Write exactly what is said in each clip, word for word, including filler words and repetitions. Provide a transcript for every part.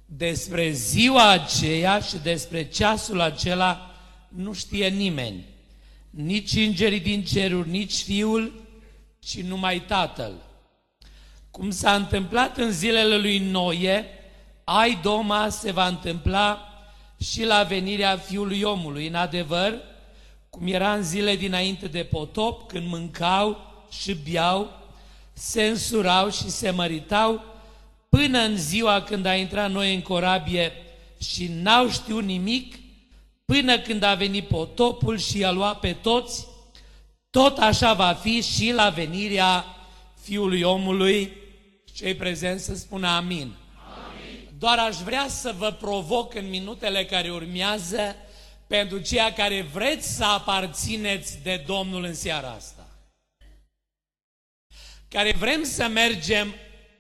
Despre ziua aceea și despre ceasul acela nu știe nimeni, nici îngerii din ceruri, nici Fiul, ci numai Tatăl. Cum s-a întâmplat în zilele lui Noe, ai doma se va întâmpla și la venirea Fiului Omului. În adevăr, cum era în zile dinainte de potop, când mâncau și beau, se însurau și se măritau, până în ziua când a intrat Noe în corabie și n-au știut nimic, până când a venit potopul și i-a luat pe toți, tot așa va fi și la venirea Fiului Omului. Cei prezenți să spună amin. Amin. Doar aș vrea să vă provoc în minutele care urmează pentru ceea care vreți să aparțineți de Domnul în seara asta, care vrem să mergem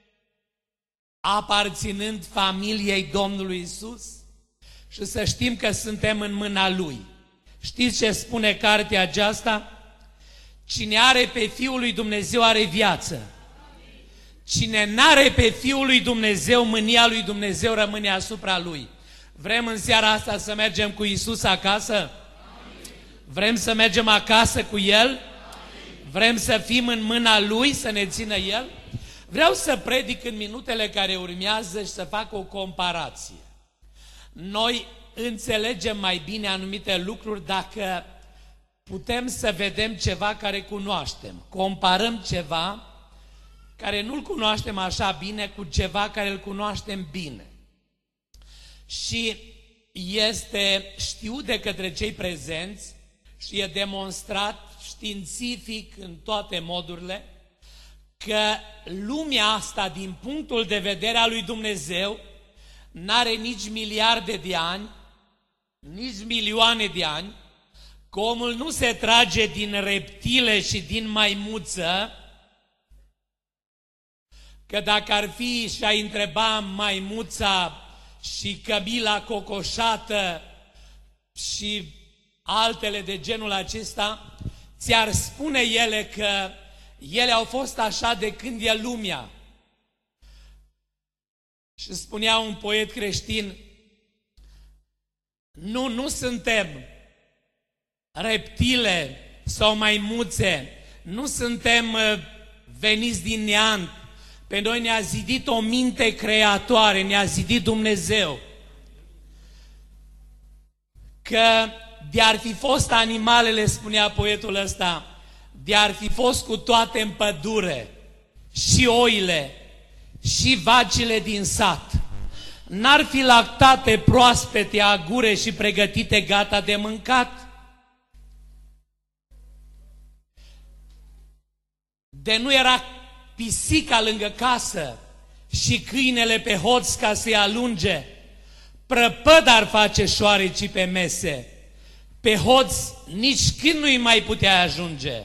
aparținând familiei Domnului Isus și să știm că suntem în mâna Lui. Știți ce spune cartea aceasta? Cine are pe Fiul lui Dumnezeu are viață. Cine n-are pe Fiul lui Dumnezeu, mânia lui Dumnezeu rămâne asupra lui. Vrem în seara asta să mergem cu Isus acasă? Vrem să mergem acasă cu El? Vrem să fim în mâna Lui, să ne țină El? Vreau să predic în minutele care urmează și să fac o comparație. Noi înțelegem mai bine anumite lucruri dacă putem să vedem ceva care cunoaștem. Comparăm ceva care nu-l cunoaștem așa bine cu ceva care îl cunoaștem bine. Și este știut de către cei prezenți și e demonstrat științific în toate modurile că lumea asta, din punctul de vedere al lui Dumnezeu, n-are nici miliarde de ani, nici milioane de ani, că omul nu se trage din reptile și din maimuță, că dacă ar fi și a întreba maimuța și căbila cocoșată și altele de genul acesta, ți-ar spune ele că ele au fost așa de când e lumea. Și spunea un poet creștin, nu, nu suntem reptile sau maimuțe, nu suntem veniți din neant. Pe noi ne-a zidit o minte creatoare, ne-a zidit Dumnezeu. Că de-ar fi fost animalele, spunea poetul ăsta, de-ar fi fost cu toate în pădure, și oile, și vacile din sat, n-ar fi lactate proaspete, agure și pregătite gata de mâncat? De nu era pisica lângă casă și câinele pe hoț ca să-i alunge, prăpăd ar face șoarecii pe mese, pe hoț nici când nu-i mai putea ajunge.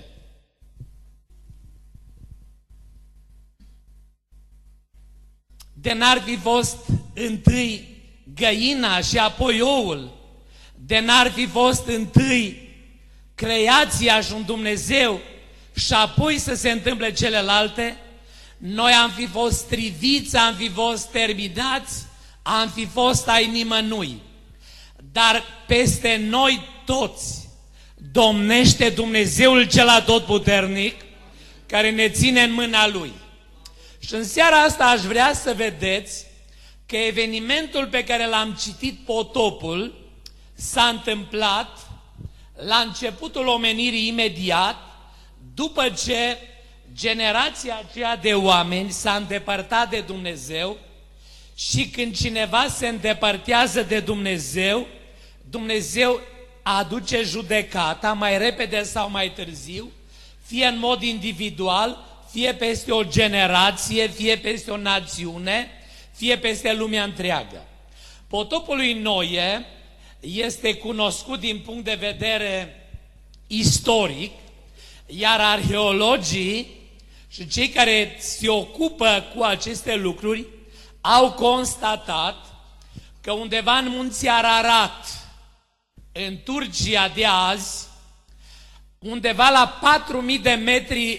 De n-ar fi fost întâi găina și apoi oul, de n-ar fi fost întâi creația și un Dumnezeu și apoi să se întâmple celelalte, noi am fi fost striviți, am fi fost terminați, am fi fost ai nimănui. Dar peste noi toți domnește Dumnezeul cel atotputernic, care ne ține în mâna Lui. Și în seara asta aș vrea să vedeți că evenimentul pe care l-am citit, potopul, s-a întâmplat la începutul omenirii imediat, după ce generația aceea de oameni s-a îndepărtat de Dumnezeu și când cineva se îndepărtează de Dumnezeu, Dumnezeu aduce judecata mai repede sau mai târziu, fie în mod individual, fie peste o generație, fie peste o națiune, fie peste lumea întreagă. Potopul lui Noe este cunoscut din punct de vedere istoric, iar arheologii și cei care se ocupă cu aceste lucruri au constatat că undeva în munții Ararat, în Turcia de azi, undeva la patru mii de metri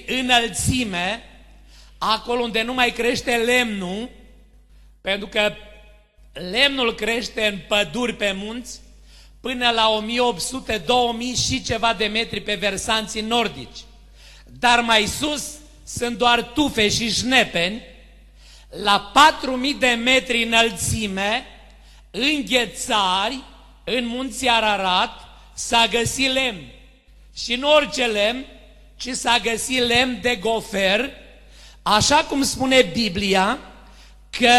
înălțime, acolo unde nu mai crește lemnul, pentru că lemnul crește în păduri pe munți până la o mie opt sute - două mii și ceva de metri pe versanții nordici. Dar mai sus sunt doar tufe și șnepeni. La patru mii de metri înălțime, în ghețari, în munții Ararat, s-a găsit lemn. Și nu orice lemn, ci s-a găsit lemn de gofer, așa cum spune Biblia, că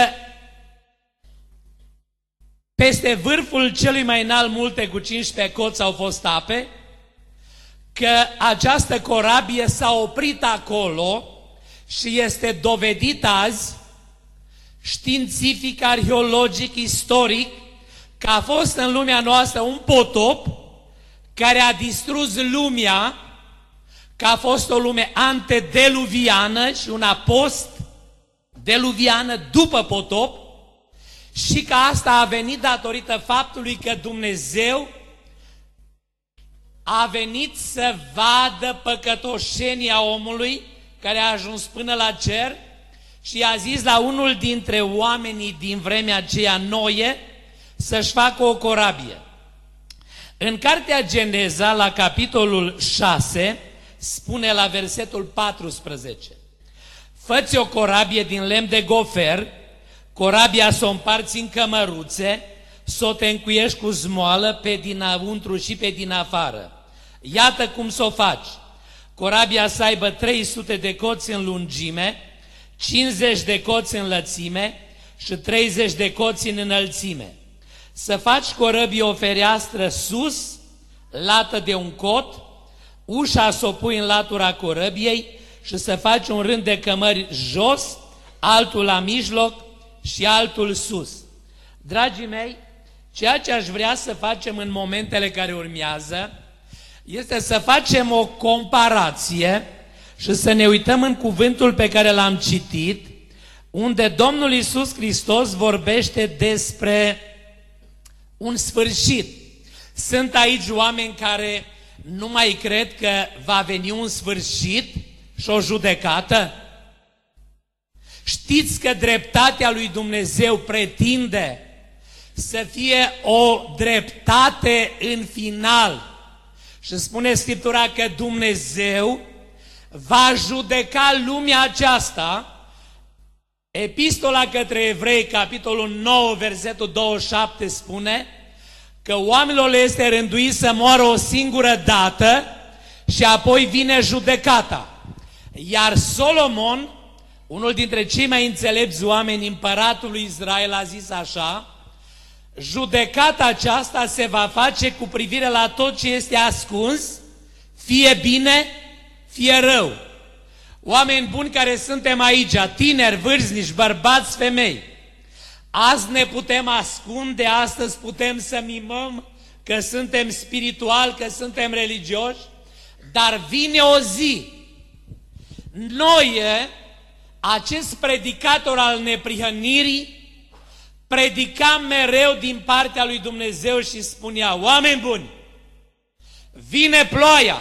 peste vârful celui mai înalt multe cu cincisprezece coți au fost ape, că această corabie s-a oprit acolo și este dovedit azi, științific, arheologic, istoric, că a fost în lumea noastră un potop care a distrus lumea, că a fost o lume antedeluviană și una post-deluviană după potop, și că asta a venit datorită faptului că Dumnezeu a venit să vadă păcătoșenia omului care a ajuns până la cer și a zis la unul dintre oamenii din vremea aceea, Noe, să-și facă o corabie. În cartea Geneza, la capitolul șase, spune la versetul paisprezece: fă-ți o corabie din lemn de gofer, corabia să o împarți în cămăruțe, să o te încuiești cu zmoală pe dinăuntru și pe din afară. Iată cum să o faci. Corabia să aibă trei sute de coți în lungime, cincizeci de coți în lățime și treizeci de coți în înălțime. Să faci corăbii o fereastră sus, lată de un cot, ușa să o pui în latura corăbiei și să faci un rând de cămări jos, altul la mijloc și altul sus. Dragii mei, ceea ce aș vrea să facem în momentele care urmează este să facem o comparație și să ne uităm în cuvântul pe care l-am citit, unde Domnul Iisus Hristos vorbește despre un sfârșit. Sunt aici oameni care nu mai cred că va veni un sfârșit și o judecată? Știți că dreptatea lui Dumnezeu pretinde să fie o dreptate în final. Și spune Scriptura că Dumnezeu va judeca lumea aceasta. Epistola către Evrei, capitolul nouă, versetul douăzeci și șapte, spune că oamenilor le este rânduit să moară o singură dată și apoi vine judecata. Iar Solomon, unul dintre cei mai înțelepți oameni, împăratul lui Israel, a zis așa: judecata aceasta se va face cu privire la tot ce este ascuns, fie bine, fie rău. Oameni buni care suntem aici, tineri, vârstnici, bărbați, femei, azi ne putem ascunde, astăzi putem să mimăm că suntem spirituali, că suntem religioși, dar vine o zi. Noi, acest predicator al neprihănirii, predica mereu din partea lui Dumnezeu și spunea: oameni buni, vine ploaia.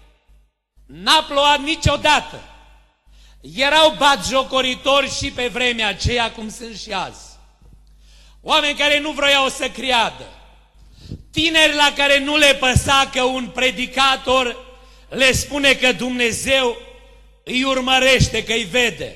N-a plouat niciodată. Erau batjocoritori și pe vremea aceea, cum sunt și azi. Oameni care nu vroiau să creadă. Tineri la care nu le păsa că un predicator le spune că Dumnezeu îi urmărește, că îi vede.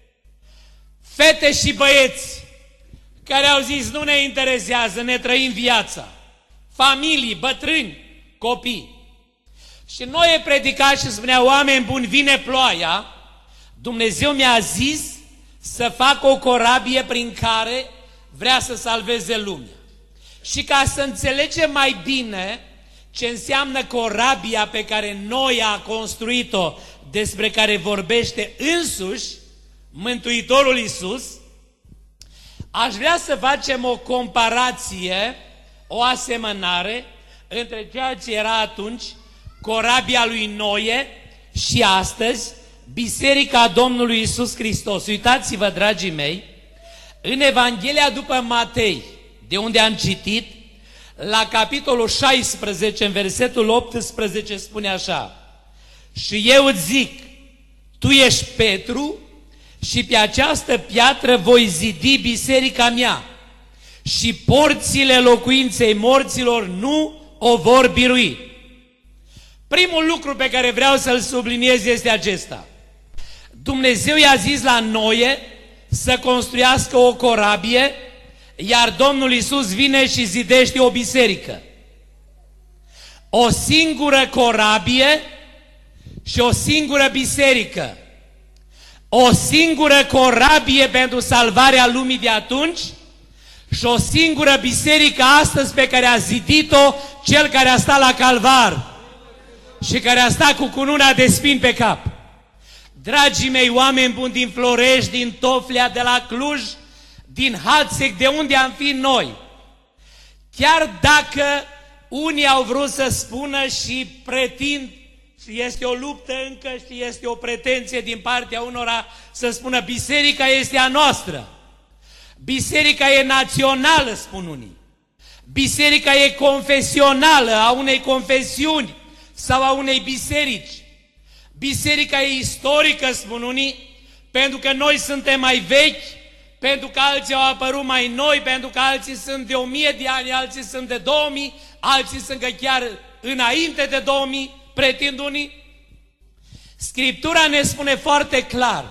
Fete și băieți care au zis: nu ne interesează, ne trăim viața. Familii, bătrâni, copii. Și noi e predicat și spunea: oameni buni, vine ploaia. Dumnezeu mi-a zis să fac o corabie prin care vrea să salveze lumea. Și ca să înțelegem mai bine ce înseamnă corabia pe care noi a construit-o, despre care vorbește însuși Mântuitorul Iisus, aș vrea să facem o comparație, o asemănare între ceea ce era atunci corabia lui Noe și astăzi Biserica Domnului Iisus Hristos. Uitați-vă, dragii mei, în Evanghelia după Matei, de unde am citit, la capitolul șaisprezece, în versetul optsprezece, spune așa: și eu îți zic, tu ești Petru și pe această piatră voi zidi biserica mea și porțile locuinței morților nu o vor birui. Primul lucru pe care vreau să-l subliniez este acesta. Dumnezeu i-a zis la Noe să construiască o corabie, iar Domnul Iisus vine și zidește o biserică. O singură corabie și o singură biserică. O singură corabie pentru salvarea lumii de atunci și o singură biserică astăzi pe care a zidit-o cel care a stat la Calvar și care a stat cu cununa de spini pe cap. Dragii mei, oameni buni din Florești, din Toflea, de la Cluj, din Hațec, de unde am fi noi, chiar dacă unii au vrut să spună și pretind, și este o luptă încă și este o pretenție din partea unora să spună biserica este a noastră, biserica e națională, spun unii, biserica e confesională, a unei confesiuni sau a unei biserici, biserica e istorică, spun unii, pentru că noi suntem mai vechi, pentru că alții au apărut mai noi, pentru că alții sunt de o mie de ani, alții sunt de două mii, alții sunt că chiar înainte de două mii, pretind unii. Scriptura ne spune foarte clar,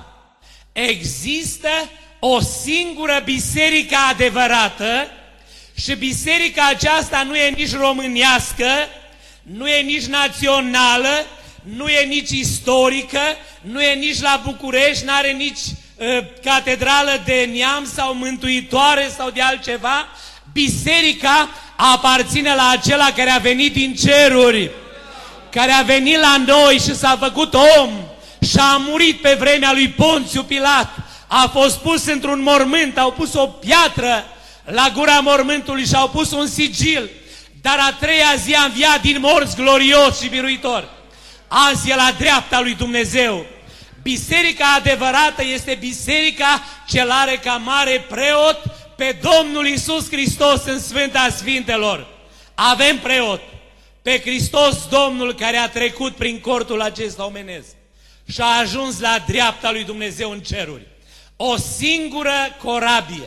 există o singură biserică adevărată și biserica aceasta nu e nici românească, nu e nici națională, nu e nici istorică, nu e nici la București, n-are nici uh, catedrală de neam sau mântuitoare sau de altceva. Biserica aparține la acela care a venit din ceruri, care a venit la noi și s-a făcut om și a murit pe vremea lui Ponțiu Pilat, a fost pus într-un mormânt, au pus o piatră la gura mormântului și au pus un sigil, dar a treia zi a înviat din morți glorios și biruitor. Azi e la dreapta lui Dumnezeu. Biserica adevărată este biserica ce are ca mare preot pe Domnul Iisus Hristos în Sfânta Sfintelor. Avem preot pe Hristos Domnul care a trecut prin cortul acesta omenesc și a ajuns la dreapta lui Dumnezeu în ceruri. O singură corabie.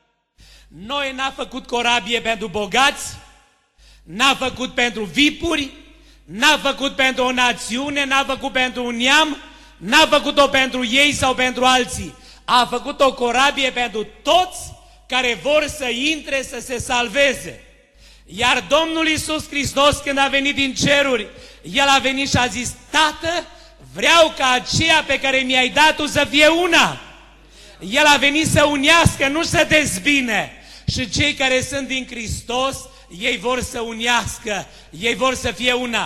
Noi n-a făcut corabie pentru bogați, n-a făcut pentru vipuri, n-a făcut pentru o națiune, n-a făcut pentru un neam, n-a făcut-o pentru ei sau pentru alții. A făcut o corabie pentru toți care vor să intre, să se salveze. Iar Domnul Iisus Hristos, când a venit din ceruri, El a venit și a zis, Tată, vreau ca aceea pe care mi-ai dat-o să fie una. El a venit să unească, nu să dezbine. Și cei care sunt din Hristos, ei vor să unească, ei vor să fie una.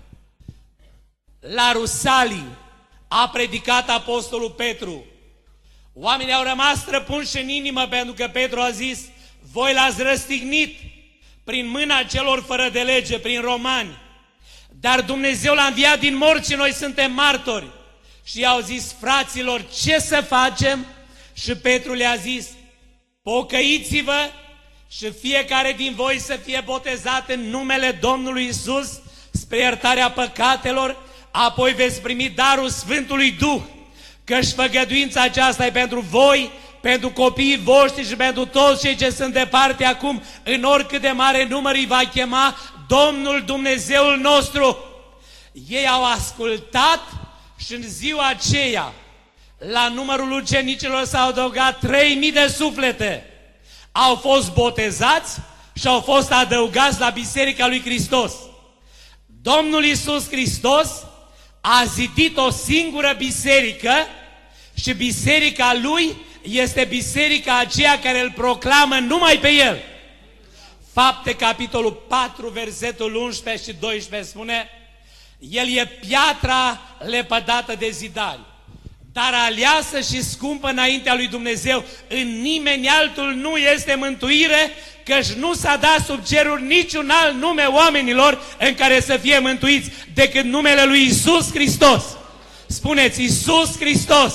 La Rusalii a predicat apostolul Petru. Oamenii au rămas străpunși în inimă pentru că Petru a zis, voi l-ați răstignit prin mâna celor fără de lege, prin romani. Dar Dumnezeu l-a înviat din morți și noi suntem martori. Și i-au zis, fraților, ce să facem? Și Petru le-a zis, pocăiți-vă și fiecare din voi să fie botezat în numele Domnului Iisus spre iertarea păcatelor, apoi veți primi darul Sfântului Duh, căci făgăduința aceasta e pentru voi, pentru copiii voștri și pentru toți cei ce sunt departe acum, în oricât de mare număr îi va chema Domnul Dumnezeul nostru. Ei au ascultat și în ziua aceea, la numărul ucenicilor s-au adăugat trei mii de suflete. Au fost botezați și au fost adăugați la Biserica lui Hristos. Domnul Iisus Hristos a zidit o singură biserică și biserica Lui este biserica aceea care îl proclamă numai pe El. Fapte, capitolul patru, versetul unsprezece și doisprezece spune, El e piatra lepădată de zidari, dar aleasă și scumpă înaintea lui Dumnezeu. În nimeni altul nu este mântuire, căci nu s-a dat sub ceruri niciun alt nume oamenilor în care să fie mântuiți decât numele lui Iisus Hristos. Spuneți, Iisus Hristos!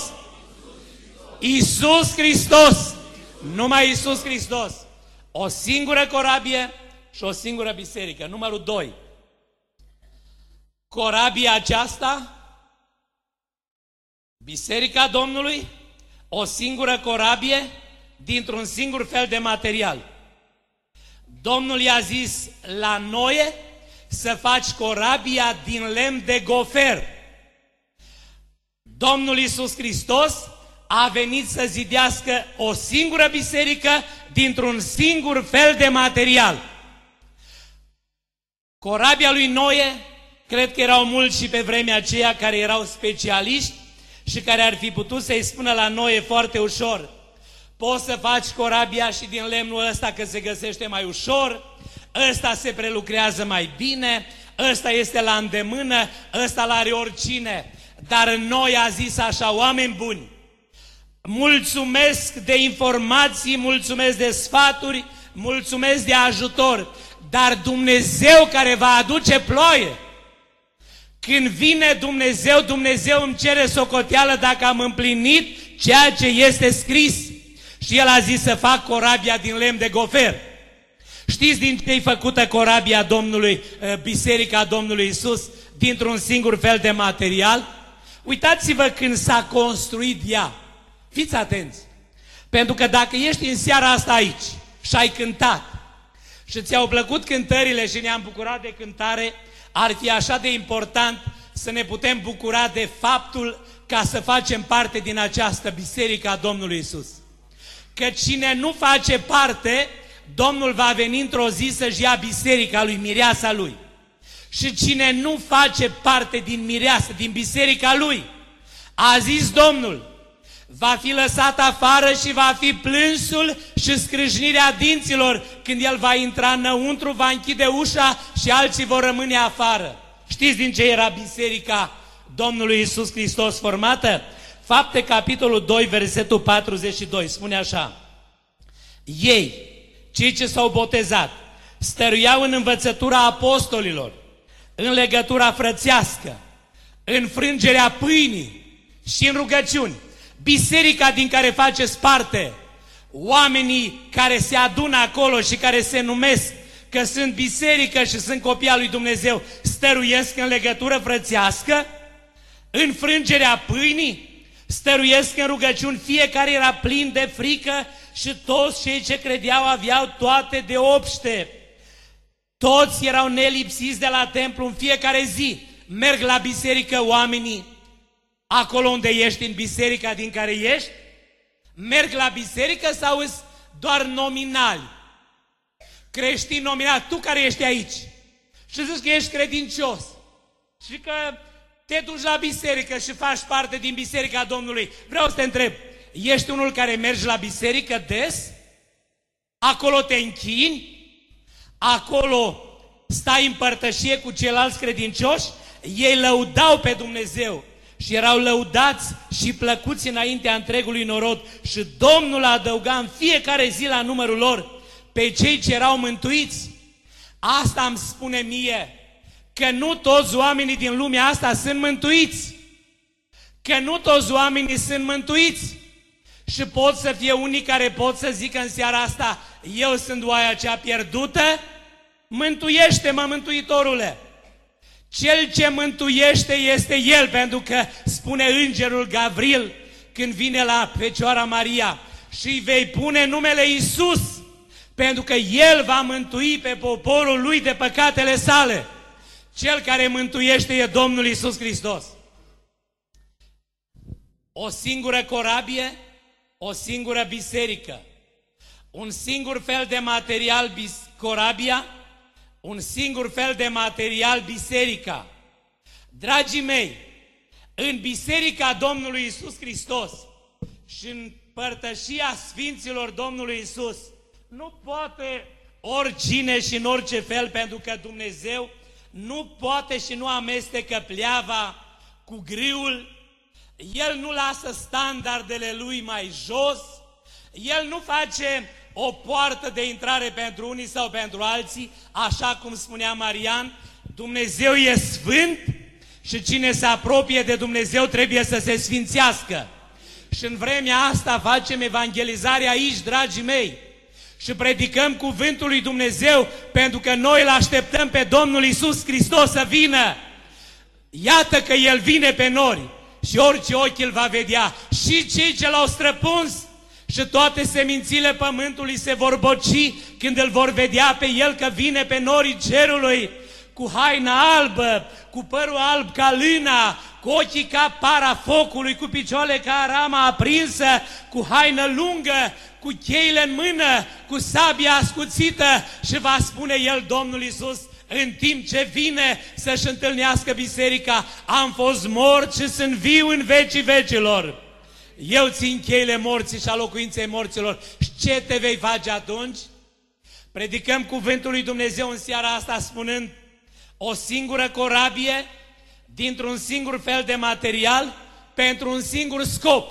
Iisus Hristos! Numai Iisus Hristos! O singură corabie și o singură biserică. Numărul doi. Corabia aceasta, Biserica Domnului, o singură corabie dintr-un singur fel de material. Domnul i-a zis la Noe să faci corabia din lemn de gofer. Domnul Iisus Hristos a venit să zidească o singură biserică dintr-un singur fel de material. Corabia lui Noe, cred că erau mulți și pe vremea aceea care erau specialiști și care ar fi putut să-i spună la Noe foarte ușor: poți să faci corabia și din lemnul ăsta că se găsește mai ușor, ăsta se prelucrează mai bine, ăsta este la îndemână, ăsta l-are oricine. Dar Noe a zis așa: oameni buni, mulțumesc de informații, mulțumesc de sfaturi, mulțumesc de ajutor, dar Dumnezeu care va aduce ploaie, când vine Dumnezeu, Dumnezeu îmi cere socoteală dacă am împlinit ceea ce este scris. Și El a zis să fac corabia din lemn de gofer. Știți din ce e făcută corabia Domnului, biserica Domnului Iisus? Dintr-un singur fel de material. Uitați-vă când s-a construit ea. Fiți atenți. Pentru că dacă ești în seara asta aici și ai cântat și ți-au plăcut cântările și ne-am bucurat de cântare, ar fi așa de important să ne putem bucura de faptul ca să facem parte din această biserică a Domnului Iisus. Că cine nu face parte, Domnul va veni într-o zi să-și ia biserica lui, mireasa lui. Și cine nu face parte din mireasă, din biserica lui, a zis Domnul, va fi lăsat afară și va fi plânsul și scrâșnirea dinților când el va intra înăuntru, va închide ușa și alții vor rămâne afară. Știți din ce era biserica Domnului Iisus Hristos formată? Fapte, capitolul doi, versetul patruzeci și doi, spune așa: ei, cei ce s-au botezat, stăruiau în învățătura apostolilor, în legătura frățească, în frângerea pâinii și în rugăciuni. Biserica din care faceți parte, oamenii care se adună acolo și care se numesc că sunt biserică și sunt copii al lui Dumnezeu, stăruiesc în legătură frățească, în frângerea pâinii, stăruiesc în rugăciuni, fiecare era plin de frică și toți cei ce credeau aveau toate de obște. Toți erau nelipsiți de la templu în fiecare zi. Merg la biserică oamenii acolo unde ești, în biserica din care ești? Merg la biserică sau îs doar nominali? Creștini nominali, tu care ești aici și zici că ești credincios și că te duci la biserică și faci parte din biserica Domnului. Vreau să te întreb, ești unul care mergi la biserică des? Acolo te închini? Acolo stai în părtășie cu ceilalți credincioși? Ei lăudau pe Dumnezeu și erau lăudați și plăcuți înaintea întregului norod și Domnul adăuga în fiecare zi la numărul lor pe cei ce erau mântuiți. Asta îmi spune mie că nu toți oamenii din lumea asta sunt mântuiți, că nu toți oamenii sunt mântuiți și pot să fie unii care pot să zică în seara asta: eu sunt oaia cea pierdută, mântuiește-mă, Mântuitorule. Cel ce mântuiește este El, pentru că spune îngerul Gavril când vine la Fecioara Maria: și îi vei pune numele Iisus, pentru că El va mântui pe poporul Lui de păcatele sale. Cel care mântuiește e Domnul Iisus Hristos. O singură corabie, o singură biserică, un singur fel de material, corabia, un singur fel de material, biserica. Dragii mei, în biserica Domnului Iisus Hristos și în părtășia Sfinților Domnului Iisus nu poate oricine și în orice fel, pentru că Dumnezeu nu poate și nu amestecă pleava cu grâul. El nu lasă standardele Lui mai jos, El nu face o poartă de intrare pentru unii sau pentru alții, așa cum spunea Marian. Dumnezeu e sfânt și cine se apropie de Dumnezeu trebuie să se sfințească. Și în vremea asta facem evangelizare aici, dragii mei, și predicăm cuvântul lui Dumnezeu, pentru că noi îl așteptăm pe Domnul Iisus Hristos să vină. Iată că El vine pe nori și orice ochi îl va vedea, și cei ce l-au străpuns și toate semințile pământului se vor boci când îl vor vedea pe el că vine pe norii cerului, cu haina albă, cu părul alb ca lâna, cu ochii ca para focului, cu picioarele ca rama aprinsă, cu haină lungă, cu cheile în mână, cu sabia ascuțită, și va spune el, Domnul Iisus, în timp ce vine să-și întâlnească biserica: am fost mort și sunt viu în vecii vecilor. Eu țin cheile morții și a locuinței morților. Și ce te vei face atunci? Predicăm cuvântul lui Dumnezeu în seara asta spunând: o singură corabie, dintr-un singur fel de material, pentru un singur scop.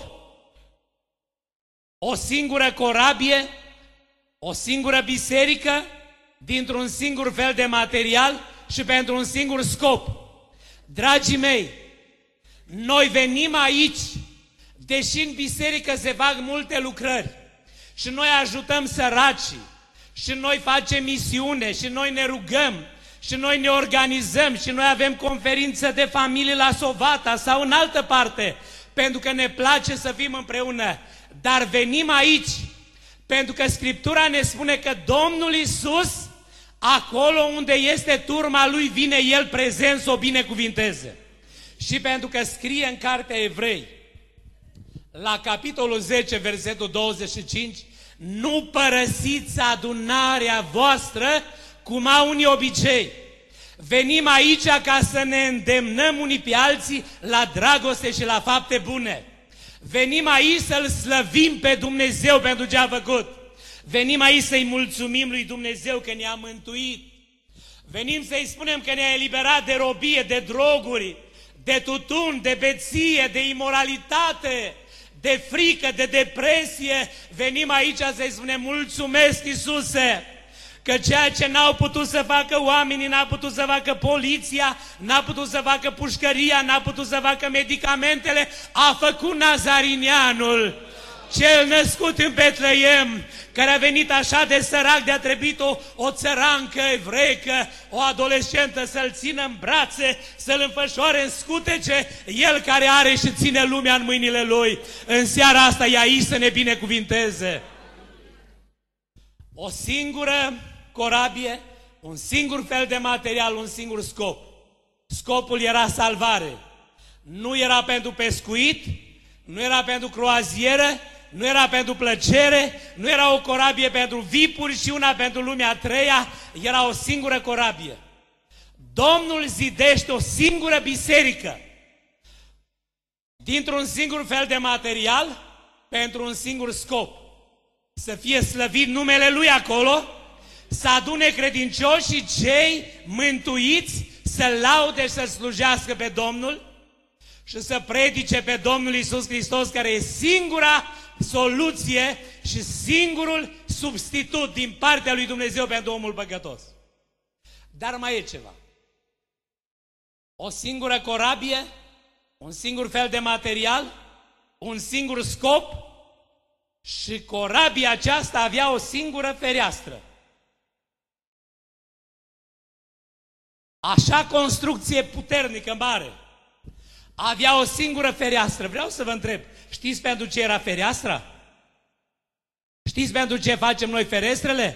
O singură corabie, o singură biserică, dintr-un singur fel de material și pentru un singur scop. Dragii mei, noi venim aici, deși în biserică se fac multe lucrări și noi ajutăm săracii și noi facem misiune și noi ne rugăm și noi ne organizăm și noi avem conferință de familie la Sovata sau în altă parte, pentru că ne place să fim împreună. Dar venim aici pentru că Scriptura ne spune că Domnul Iisus, acolo unde este turma Lui, vine El prezent să o binecuvinteze. Și pentru că scrie în Cartea Evrei, la capitolul zece, versetul douăzeci și cinci, nu părăsiți adunarea voastră cum au unii obicei. Venim aici ca să ne îndemnăm unii pe alții la dragoste și la fapte bune. Venim aici să-L slăvim pe Dumnezeu pentru ce a făcut. Venim aici să-i mulțumim lui Dumnezeu că ne-a mântuit. Venim să-i spunem că ne-a eliberat de robie, de droguri, de tutun, de beție, de imoralitate, de frică, de depresie. Venim aici să-i spunem: mulțumesc, Iisuse, că ceea ce n-au putut să facă oamenii, n-a putut să facă poliția, n-a putut să facă pușcăria, n-a putut să facă medicamentele, a făcut Nazarinianul, cel născut în Betleem, care a venit așa de sărac de a trebuit o, o țărancă evreică, o adolescentă, să-l țină în brațe, să-l înfășoare în scutece, el care are și ține lumea în mâinile lui. În seara asta e aici să ne binecuvinteze. O singură corabie, un singur fel de material, un singur scop. Scopul era salvare. Nu era pentru pescuit, nu era pentru croazieră, nu era pentru plăcere, nu era o corabie pentru vipuri și una pentru lumea a treia, era o singură corabie. Domnul zidește o singură biserică dintr-un singur fel de material pentru un singur scop. Să fie slăvit numele Lui acolo, să adune credincioșii cei mântuiți să laude și să slujească pe Domnul și să predice pe Domnul Iisus Hristos, care e singura soluție și singurul substitut din partea lui Dumnezeu pentru omul păcătos. Dar mai e ceva. O singură corabie, un singur fel de material, un singur scop, și corabia aceasta avea o singură fereastră. Așa construcție puternică, mare, avea o singură fereastră. Vreau să vă întreb, știți pentru ce era fereastra? Știți pentru ce facem noi ferestrele?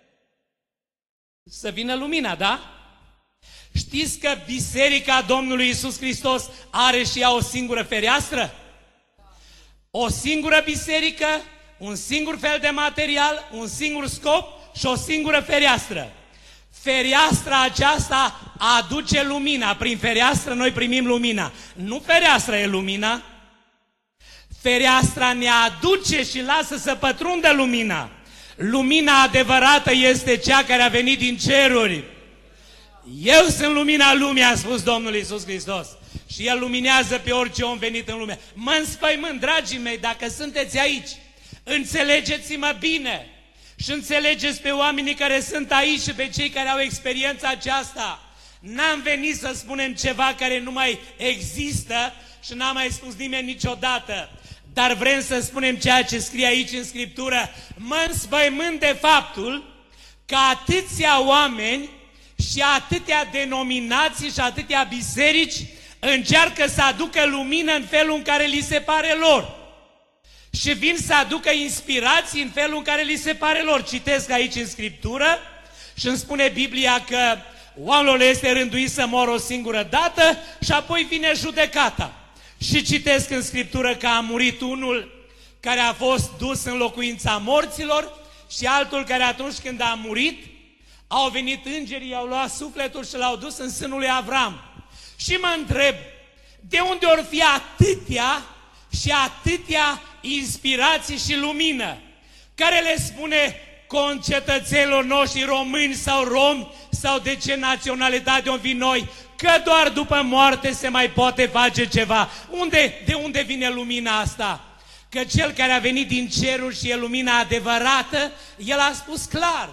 Să vină lumina, da? Știți că Biserica Domnului Iisus Hristos are și ea o singură fereastră? O singură biserică, un singur fel de material, un singur scop și o singură fereastră. Fereastra aceasta aduce lumina. Prin fereastră noi primim lumina. Nu fereastra e lumina. Fereastra ne aduce și lasă să pătrundă lumina. Lumina adevărată este cea care a venit din ceruri. Eu sunt lumina lumii, a spus Domnul Iisus Hristos. Și El luminează pe orice om venit în lume. Mă înspăimânt, dragii mei, dacă sunteți aici, înțelegeți-mă bine și înțelegeți pe oamenii care sunt aici și pe cei care au experiența aceasta. N-am venit să spunem ceva care nu mai există și n-a mai spus nimeni niciodată, dar vrem să spunem ceea ce scrie aici în Scriptură. Mă înspăimânt de faptul că atâția oameni și atâtea denominații și atâtea biserici încearcă să aducă lumină în felul în care li se pare lor. și vin să aducă inspirații în felul în care li se pare lor. Citesc aici în Scriptură și îmi spune Biblia că oamenilor le este rânduit să moră o singură dată și apoi vine judecata. Și citesc în Scriptură că a murit unul care a fost dus în locuința morților și altul care atunci când a murit, au venit îngerii, i-au luat sufletul și l-au dus în sânul lui Avram. Și mă întreb, de unde or fi atâtea și atâtea inspirații și lumină, care le spune concetățenilor noștri români sau romi sau de ce naționalitate o vin noi, că doar după moarte se mai poate face ceva. Unde, de unde vine lumina asta? Că cel care a venit din ceruri și e lumina adevărată, el a spus clar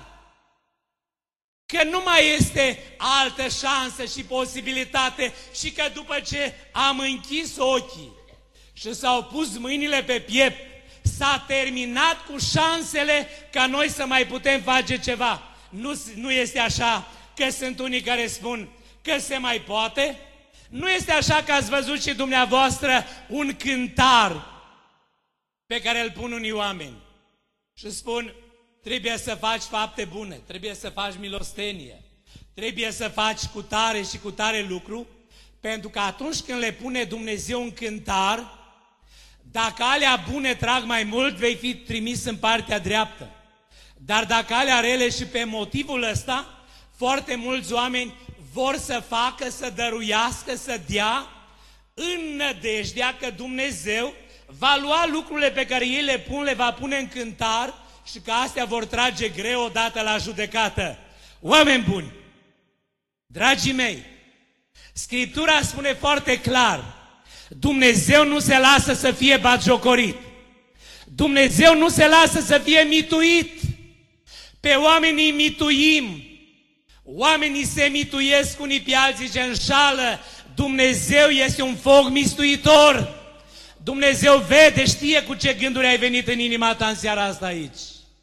că nu mai este altă șansă și posibilitate și că după ce am închis ochii și s-au pus mâinile pe piept, s-a terminat cu șansele ca noi să mai putem face ceva. Nu, nu este așa că sunt unii care spun că se mai poate? Nu este așa că ați văzut și dumneavoastră un cântar pe care îl pun unii oameni și spun, trebuie să faci fapte bune, trebuie să faci milostenie, trebuie să faci cu tare și cu tare lucru, pentru că atunci când le pune Dumnezeu un cântar, dacă alea bune trag mai mult, vei fi trimis în partea dreaptă. Dar dacă alea rele și pe motivul ăsta, foarte mulți oameni vor să facă, să dăruiască, să dea, în nădejdea că Dumnezeu va lua lucrurile pe care ei le pun, le va pune în cântar și că astea vor trage greu odată la judecată. Oameni buni, dragii mei, Scriptura spune foarte clar, Dumnezeu nu se lasă să fie batjocorit. Dumnezeu nu se lasă să fie mituit. Pe oamenii mituim. Oamenii se mituiesc unii pe alții ce înșală. Dumnezeu este un foc mistuitor. Dumnezeu vede, știe cu ce gânduri ai venit în inima ta în seara asta aici.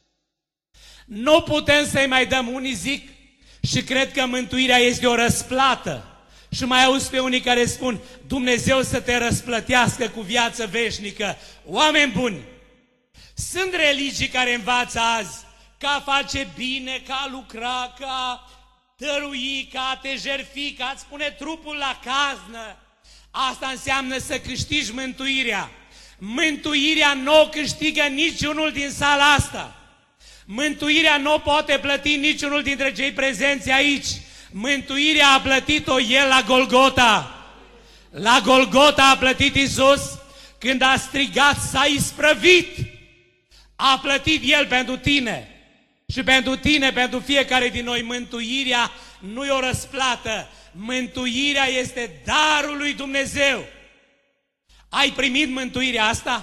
Nu putem să-i mai dăm, unii zic, și cred că mântuirea este o răsplată. Și mai auzi pe unii care spun, Dumnezeu să te răsplătească cu viață veșnică. Oameni buni, sunt religii care învață azi ca a face bine, ca a lucra, ca a dărui, ca a te jertfi, ca a-ți pune trupul la caznă. Asta înseamnă să câștigi mântuirea. Mântuirea nu o câștigă niciunul din sala asta. Mântuirea nu o poate plăti niciunul dintre cei prezenți aici. Mântuirea a plătit-o El la Golgota. La Golgota a plătit Iisus când a strigat, s-a isprăvit. A plătit El pentru tine. Și pentru tine, pentru fiecare din noi, mântuirea nu e o răsplată. Mântuirea este darul lui Dumnezeu. Ai primit mântuirea asta?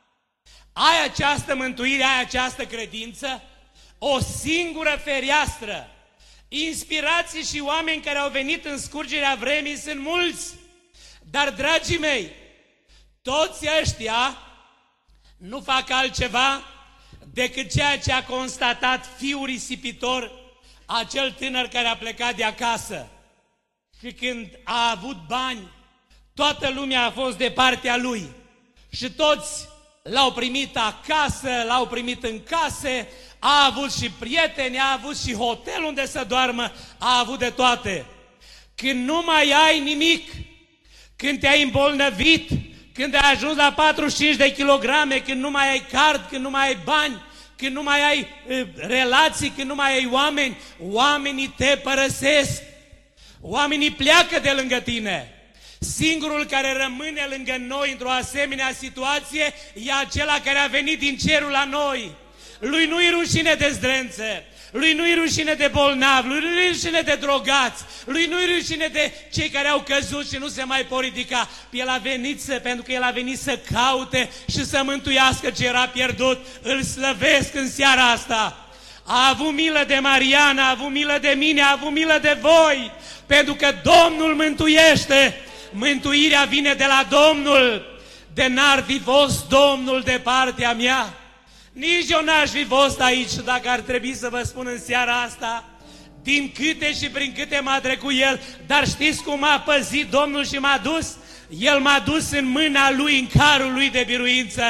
Ai această mântuire, ai această credință? O singură fereastră. Inspirații și oameni care au venit în scurgerea vremii sunt mulți. Dar, dragii mei, toți ăștia nu fac altceva decât ceea ce a constatat fiul risipitor, acel tânăr care a plecat de acasă. Și când a avut bani, toată lumea a fost de partea lui. Și toți l-au primit acasă, l-au primit în case, a avut și prieteni, a avut și hotel unde să doarmă, a avut de toate. Când nu mai ai nimic, când te-ai îmbolnăvit, când ai ajuns la patruzeci și cinci de kilograme, când nu mai ai card, când nu mai ai bani, când nu mai ai uh, relații, când nu mai ai oameni, oamenii te părăsesc. Oamenii pleacă de lângă tine. Singurul care rămâne lângă noi într-o asemenea situație e acela care a venit din cerul la noi. Lui nu-i rușine de zdrențe, lui nu-i rușine de bolnavi, lui nu-i rușine de drogați, lui nu-i rușine de cei care au căzut și nu se mai pot ridica. El a venit să, pentru că El a venit să caute și să mântuiască ce era pierdut. Îl slăvesc în seara asta. A avut milă de Mariana, a avut milă de mine, a avut milă de voi, pentru că Domnul mântuiește. Mântuirea vine de la Domnul. De n-ar fi fost Domnul de partea mea, nici eu n-aș fi fost aici. Dacă ar trebui să vă spun în seara asta, din câte și prin câte m-a trecut El, dar știți cum m-a păzit Domnul și m-a dus? El m-a dus în mâna Lui, în carul Lui de biruință.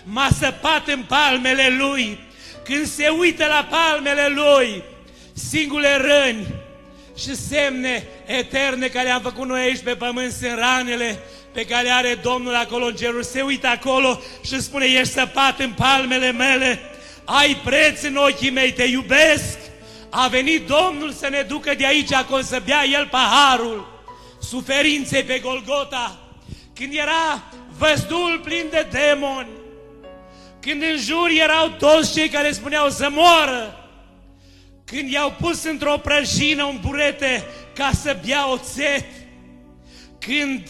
m-a săpat în palmele Lui. Când se uită la palmele Lui, singure răni și semne eterne care am făcut noi aici pe pământ sunt ranele pe care are Domnul acolo în cerul. Se uită acolo și spune: ești săpat în palmele mele, ai preț în ochii mei, te iubesc. A venit Domnul să ne ducă de aici acolo, să bea El paharul suferinței pe Golgota, când era văzduhul plin de demoni, când în jur erau toți cei care spuneau să moară, când i-au pus într-o prăjină un burete ca să bea oțet, când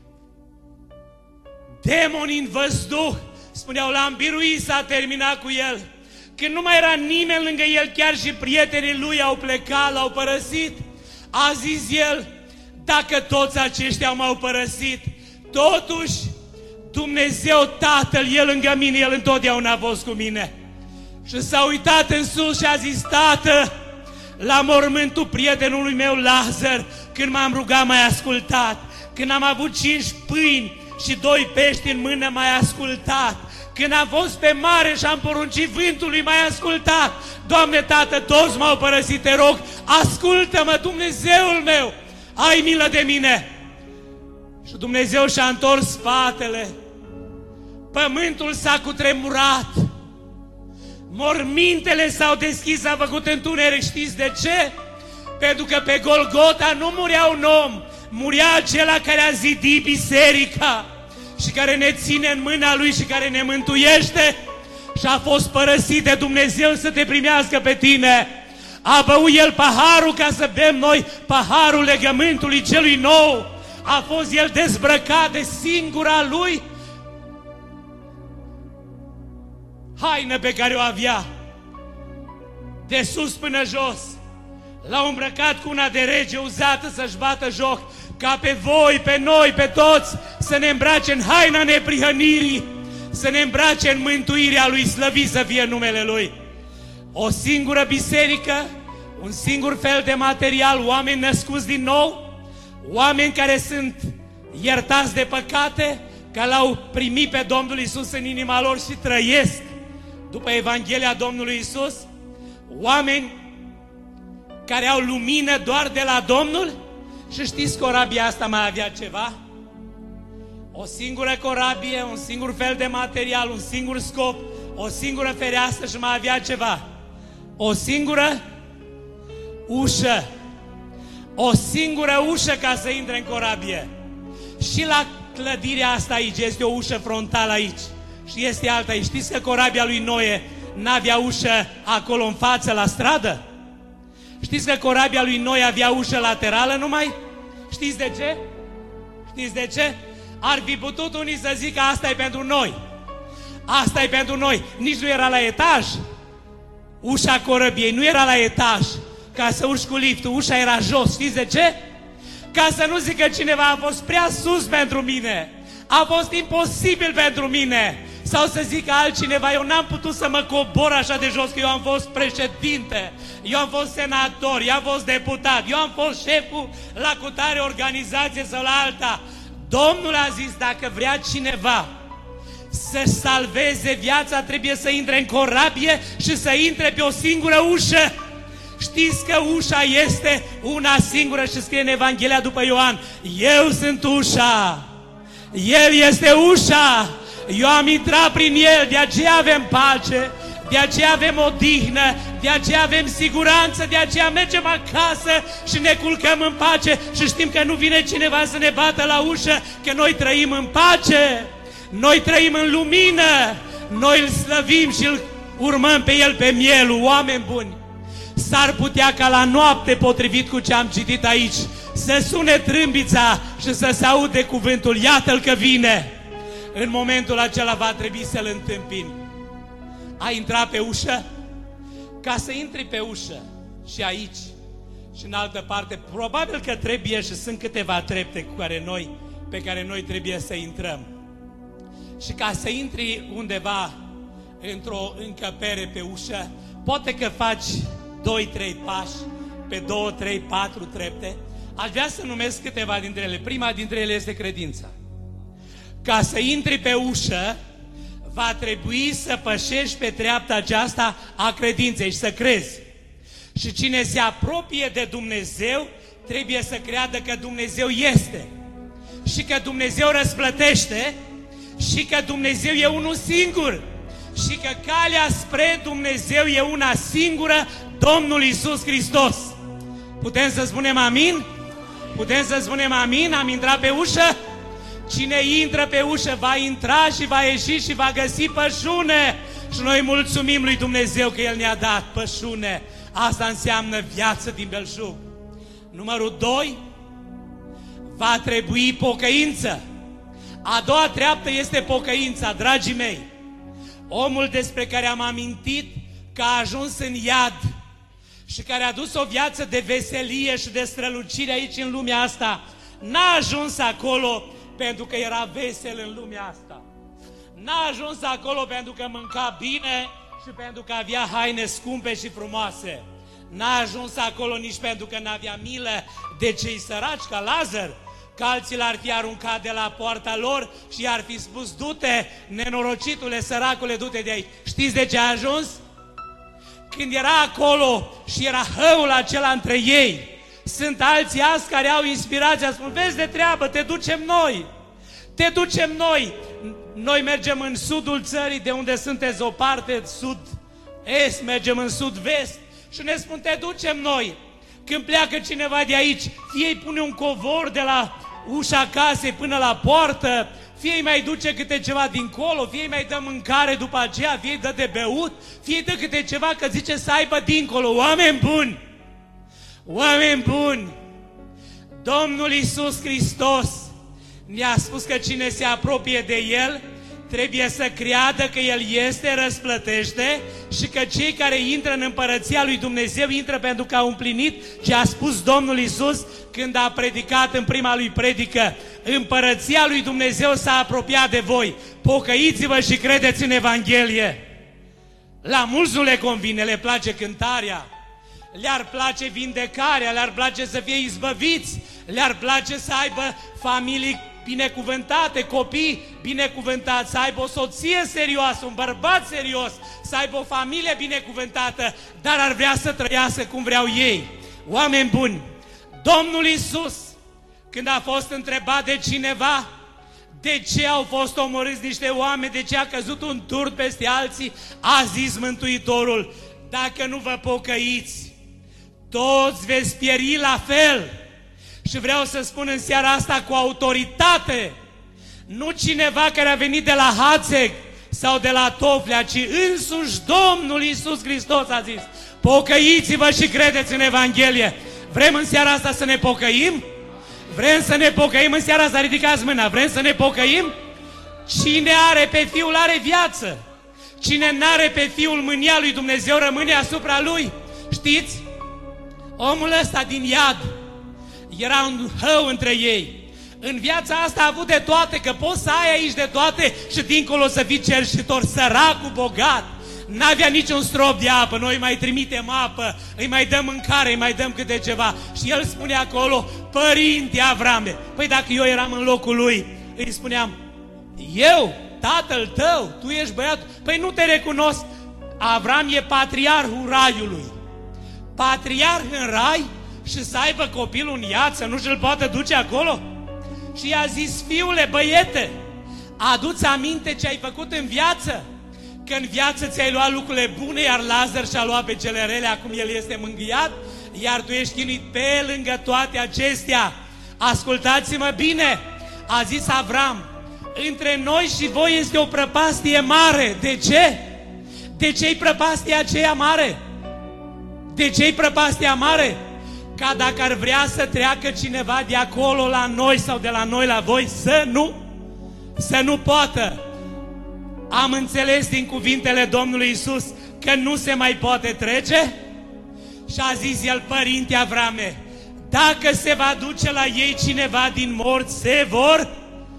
demonii în văzduh spuneau l-am biruit, s-a terminat cu el, când nu mai era nimeni lângă el, chiar și prietenii lui au plecat, l-au părăsit, a zis el: dacă toți aceștia m-au părăsit, totuși Dumnezeu Tatăl e lângă mine, El întotdeauna a fost cu mine. Și s-a uitat în sus și a zis: Tată, la mormântul prietenului meu Lazar, când m-am rugat, m-ai ascultat. Când am avut cinci pâini și doi pești în mână, m-ai ascultat. Când am fost pe mare și am poruncit vântului, m-ai ascultat. Doamne, Tată, toți m-au părăsit, te rog, ascultă-mă, Dumnezeul meu, ai milă de mine. Și Dumnezeu și-a întors spatele, pământul s-a cutremurat, mormintele s-au deschis, s-a făcut întuneric. Știți de ce? Pentru că pe Golgota nu murea un om, murea acela care a zidit biserica și care ne ține în mâna Lui și care ne mântuiește. Și a fost părăsit de Dumnezeu să te primească pe tine. A băut El paharul ca să bem noi paharul legământului celui nou. A fost El dezbrăcat de singura Lui haină pe care o avea, de sus până jos. L-a îmbrăcat cu una de rege uzată să-și bată joc, ca pe voi, pe noi, pe toți, să ne îmbrace în haina neprihănirii, să ne îmbrace în mântuirea Lui, slăvit să fie numele Lui. O singură biserică, un singur fel de material, oameni născuți din nou, oameni care sunt iertați de păcate, că L-au primit pe Domnul Iisus în inima lor și trăiesc după Evanghelia Domnului Iisus, oameni care au lumină doar de la Domnul. Și știți, corabia asta mai avea ceva? O singură corabie, un singur fel de material, un singur scop, o singură fereastră și mai avea ceva. O singură ușă. O singură ușă ca să intre în corabie. Și la clădirea asta aici este o ușă frontală aici. Și este alta aici. Știți că corabia lui Noe n-avea ușă acolo în față la stradă? Știți că corabia lui Noe avea ușă laterală numai? Știți de ce? Știți de ce? Ar fi putut unii să zică asta e pentru noi. Asta e pentru noi. Nici nu era la etaj. Ușa corabiei nu era la etaj ca să urci cu liftul. Ușa era jos. Știți de ce? Ca să nu zică cineva a fost prea sus pentru mine. A fost imposibil pentru mine. Sau să zică altcineva, eu n-am putut să mă cobor așa de jos, că eu am fost președinte, eu am fost senator, eu am fost deputat, eu am fost șeful la cutare organizație sau la alta. Domnul a zis, dacă vrea cineva să salveze viața, trebuie să intre în corabie și să intre pe o singură ușă. Știți că ușa este una singură și scrie în Evanghelia după Ioan, eu sunt ușa, El este ușa. Eu am intrat prin El, de aceea avem pace, de aceea avem odihnă, de aceea avem siguranță, de aceea mergem acasă și ne culcăm în pace și știm că nu vine cineva să ne bată la ușă, că noi trăim în pace, noi trăim în lumină, noi îl slăvim și îl urmăm pe El, pe mielul. Oameni buni, s-ar putea ca la noapte, potrivit cu ce am citit aici, să sune trâmbița și să se aude cuvântul, iată-l că vine. În momentul acela va trebui să-L întâmpini. A intrat pe ușă? Ca să intri pe ușă și aici și în altă parte, probabil că trebuie și sunt câteva trepte cu care noi, pe care noi trebuie să intrăm. Și ca să intri undeva într-o încăpere pe ușă, poate că faci doi trei pași pe două, trei, patru trepte. Aș vrea să numesc câteva dintre ele. Prima dintre ele este credința. Ca să intri pe ușă, va trebui să pășești pe treapta aceasta a credinței și să crezi. Și cine se apropie de Dumnezeu trebuie să creadă că Dumnezeu este și că Dumnezeu răsplătește și că Dumnezeu e unul singur și că calea spre Dumnezeu e una singură, Domnul Iisus Hristos. Putem să spunem amin? Putem să spunem amin? Am intrat pe ușă? Cine intră pe ușă va intra și va ieși și va găsi pășune. Și noi mulțumim lui Dumnezeu că El ne-a dat pășune. Asta înseamnă viață din belșug. Numărul doi, va trebui pocăință. A doua treaptă este pocăința, dragii mei. Omul despre care am amintit că a ajuns în iad și care a dus o viață de veselie și de strălucire aici în lumea asta, n-a ajuns acolo pentru că era vesel în lumea asta. N-a ajuns acolo pentru că mânca bine și pentru că avea haine scumpe și frumoase. N-a ajuns acolo nici pentru că n-avea milă de cei săraci ca Lazar, că alții l-ar fi aruncat de la poarta lor și i-ar fi spus: du-te, nenorocitule, săracule, du-te de aici. Știți de ce a ajuns? Când era acolo și era hăul acela între ei, sunt alții azi care au inspirația, spun: vezi de treabă, te ducem noi, te ducem noi. Noi mergem în sudul țării, de unde sunteți o parte, sud-est, mergem în sud-vest și ne spun: te ducem noi. Când pleacă cineva de aici, fie îi pune un covor de la ușa casei până la poartă, fie îi mai duce câte ceva dincolo, fie îi mai dă mâncare după aceea, fie îi dă de beut, fie îi dă câte ceva, că zice să aibă dincolo. Oameni buni! Oameni buni! Domnul Iisus Hristos ne-a spus că cine se apropie de El trebuie să creadă că El este, răsplătește și că cei care intră în împărăția lui Dumnezeu intră pentru că au împlinit ce a spus Domnul Iisus când a predicat în prima lui predică: împărăția lui Dumnezeu s-a apropiat de voi, pocăiți-vă și credeți în Evanghelie. La mulți nu le convine, le place cântarea, le-ar place vindecarea, le-ar place să fie izbăviți, le-ar place să aibă familii binecuvântate, copii binecuvântați, să aibă o soție serioasă, un bărbat serios, să aibă o familie binecuvântată, dar ar vrea să trăiască cum vreau ei. Oameni buni, Domnul Iisus, când a fost întrebat de cineva de ce au fost omorâți niște oameni, de ce a căzut un turd peste alții, a zis Mântuitorul: dacă nu vă pocăiți, toți veți pieri la fel. Și vreau să spun în seara asta cu autoritate, nu cineva care a venit de la Hațeg sau de la Toflea, ci însuși Domnul Iisus Hristos a zis: pocăiți-vă și credeți în Evanghelie. Vrem în seara asta să ne pocăim? Vrem să ne pocăim în seara asta? Ridicați mâna. Vrem să ne pocăim? Cine are pe Fiul are viață. Cine n-are pe Fiul, mânia lui Dumnezeu rămâne asupra lui. Știți? Omul ăsta din iad era un hău între ei. În viața asta a avut de toate, că poți să ai aici de toate și dincolo să fii cerșitor, săracul, bogat. N-avea niciun strop de apă, noi mai trimitem apă, îi mai dăm mâncare, îi mai dăm câte ceva. Și el spune acolo: părinte Avrame. Păi dacă eu eram în locul lui, îi spuneam: eu, tatăl tău, tu ești băiatul? Păi nu te recunosc. Avram e patriarhul raiului. Patriarh în rai și să aibă copilul în iad, să nu și-l poată duce acolo? Și i-a zis: fiule, băiete, adu-ți aminte ce ai făcut în viață? Că în viață ți-ai luat lucrurile bune, iar Lazar și-a luat pe cele rele, acum el este mângâiat, iar tu ești chinuit. Pe lângă toate acestea, ascultați-mă bine, a zis Avram: între noi și voi este o prăpastie mare. De ce? De ce-i prăpastia aceea mare? De ce-i prăpastia mare? Ca dacă ar vrea să treacă cineva de acolo la noi sau de la noi la voi, să nu, să nu poată. Am înțeles din cuvintele Domnului Iisus că nu se mai poate trece? Și a zis el: părinte Avrame, dacă se va duce la ei cineva din morți, se vor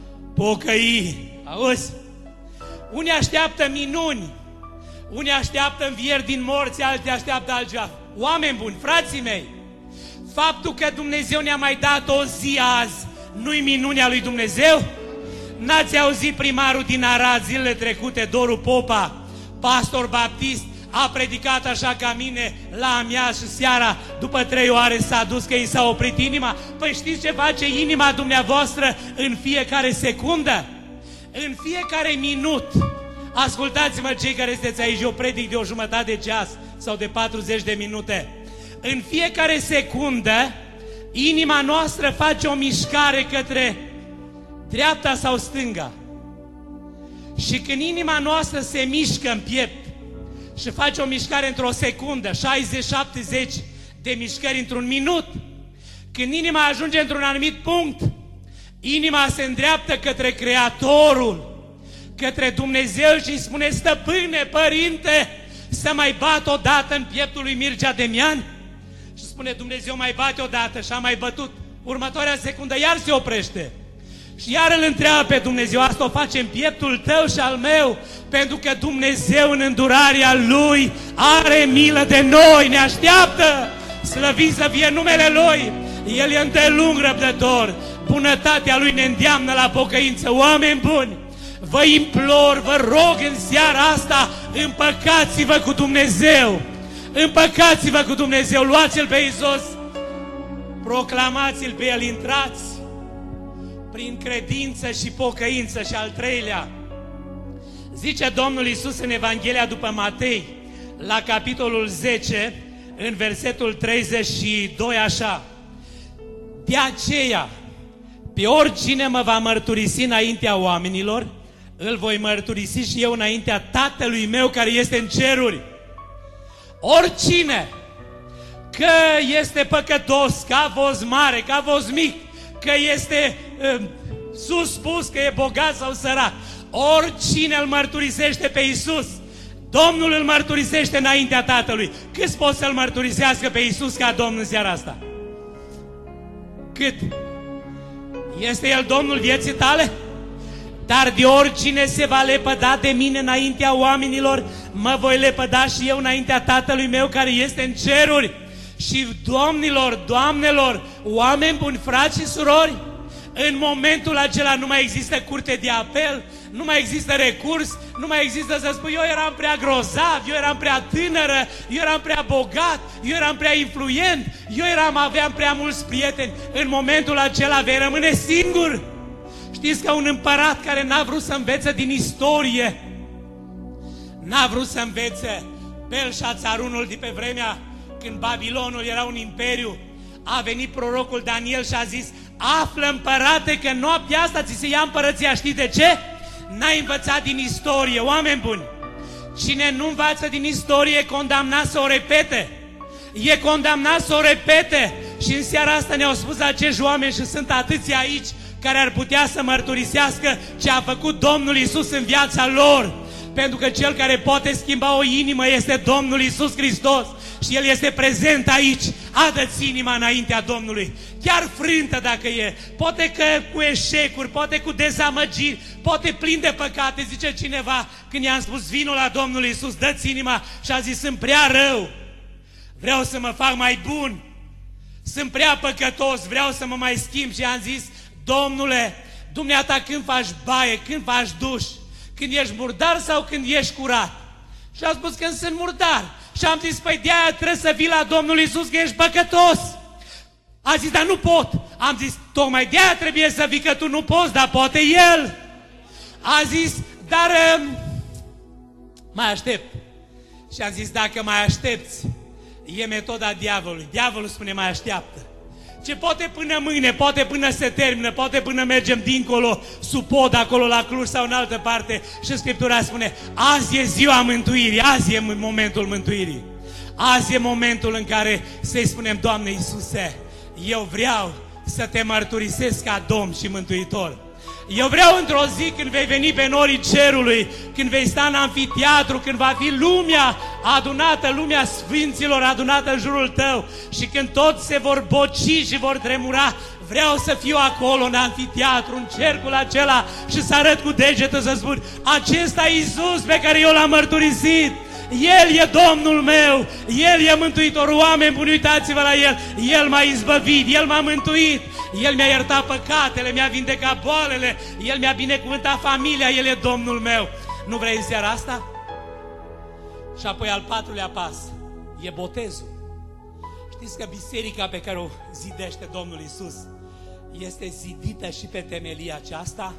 pocăi. Auzi? Unii așteaptă minuni, unii așteaptă învieri din morți, alții așteaptă altceva. Oameni buni, frații mei, faptul că Dumnezeu ne-a mai dat o zi azi, nu-i minunea lui Dumnezeu? N-ați auzit primarul din Arad zilele trecute, Doru Popa, pastor baptist, a predicat așa ca mine la amiaz și seara, după trei ore s-a dus că i s-a oprit inima? Păi știți ce face inima dumneavoastră în fiecare secundă? În fiecare minut. Ascultați-mă cei care sunteți aici, eu predic de o jumătate de ceas sau de patruzeci de minute. În fiecare secundă, inima noastră face o mișcare către dreapta sau stânga. Și când inima noastră se mișcă în piept și face o mișcare într-o secundă, șaizeci șaptezeci de mișcări într-un minut, când inima ajunge într-un anumit punct, inima se îndreaptă către Creatorul, către Dumnezeu și îi spune: Stăpâne, Părinte, să mai bat odată în pieptul lui Mircea Demian? Și spune Dumnezeu: mai bate odată. Și a mai bătut. Următoarea secundă iar se oprește. Și iar îl întreabă pe Dumnezeu: asta o face în pieptul tău și al meu, pentru că Dumnezeu în îndurarea Lui are milă de noi, ne așteaptă, slăvit să fie numele Lui. El e îndelung răbdător, bunătatea Lui ne îndeamnă la pocăință. Oameni buni, vă implor, vă rog în seara asta, împăcați-vă cu Dumnezeu, împăcați-vă cu Dumnezeu, luați-L pe Iisus, proclamați-L pe El, intrați prin credință și pocăință. Și al treilea, zice Domnul Iisus în Evanghelia după Matei, la capitolul zece, în versetul treizeci și doi, așa: de aceea, pe oricine mă va mărturisi înaintea oamenilor, îl voi mărturisi și eu înaintea Tatălui meu care este în ceruri. Oricine, că este păcătos, că a fost mare, că a fost mic, că este uh, sus spus, că e bogat sau sărac, oricine îl mărturisește pe Iisus, Domnul îl mărturisește înaintea Tatălui. Câți pot să-L mărturisească pe Iisus ca Domn în seara asta? Cât? Este El Domnul vieții tale? Dar de oricine se va lepăda de mine înaintea oamenilor, mă voi lepăda și eu înaintea Tatălui meu care este în ceruri. Și domnilor, doamnelor, oameni buni, frați și surori, în momentul acela nu mai există curte de apel, nu mai există recurs, nu mai există să spui: eu eram prea grozav, eu eram prea tânără, eu eram prea bogat, eu eram prea influent, eu eram, aveam prea mulți prieteni. În momentul acela vei rămâne singur. Știți că un împărat care n-a vrut să învețe din istorie, n-a vrut să învețe, Belșațarul de pe vremea când Babilonul era un imperiu, a venit prorocul Daniel și a zis: află, împărate, că noaptea asta ți se ia împărăția. Știi de ce? N-ai învățat din istorie. Oameni buni, cine nu învață din istorie e condamnat să o repete. E condamnat să o repete. Și în seara asta ne-au spus acești oameni, și sunt atâția aici care ar putea să mărturisească ce a făcut Domnul Iisus în viața lor. Pentru că Cel care poate schimba o inimă este Domnul Iisus Hristos. Și El este prezent aici. Adă-ți inima înaintea Domnului, chiar frântă dacă e, poate că cu eșecuri, poate cu dezamăgiri, poate plin de păcate. Zice cineva, când i-am spus: vino la Domnul Iisus, dă-ți inima, și a zis: sunt prea rău, vreau să mă fac mai bun, sunt prea păcătos, vreau să mă mai schimb. Și am zis: Domnule, dumneata când faci baie, când faci duș, când ești murdar sau când ești curat? Și a spus: când sunt murdar. Și am zis: păi de-aia trebuie să vii la Domnul Iisus, că ești păcătos. A zis: dar nu pot. Am zis: tocmai de-aia trebuie să vii, că tu nu poți, dar poate El. A zis: dar uh, mai aștept. Și am zis: dacă mai aștepți, e metoda diavolului. Diavolul spune: mai așteaptă. Ce poate până mâine, poate până se termină, poate până mergem dincolo, sub pod, acolo la Cluj sau în altă parte. Și Scriptura spune: azi e ziua mântuirii, azi e momentul mântuirii. Azi e momentul în care să-i spunem: Doamne Iisuse, eu vreau să te mărturisesc ca Domn și Mântuitor. Eu vreau într-o zi când vei veni pe norii cerului, când vei sta în amfiteatru, când va fi lumea adunată, lumea sfinților adunată în jurul tău, și când toți se vor boci și vor tremura, vreau să fiu acolo în amfiteatru, în cercul acela, și să arăt cu degetul, să spun: acesta e Iisus pe care eu l-am mărturisit. El e Domnul meu, El e Mântuitorul. Oameni buni, uitați-vă la El. El m-a izbăvit, El m-a mântuit, El mi-a iertat păcatele, mi-a vindecat boalele, El mi-a binecuvântat familia, El e Domnul meu. Nu vrei în seara asta? Și apoi al patrulea pas e botezul. Știți că biserica pe care o zidește Domnul Iisus este zidită și pe temelia aceasta?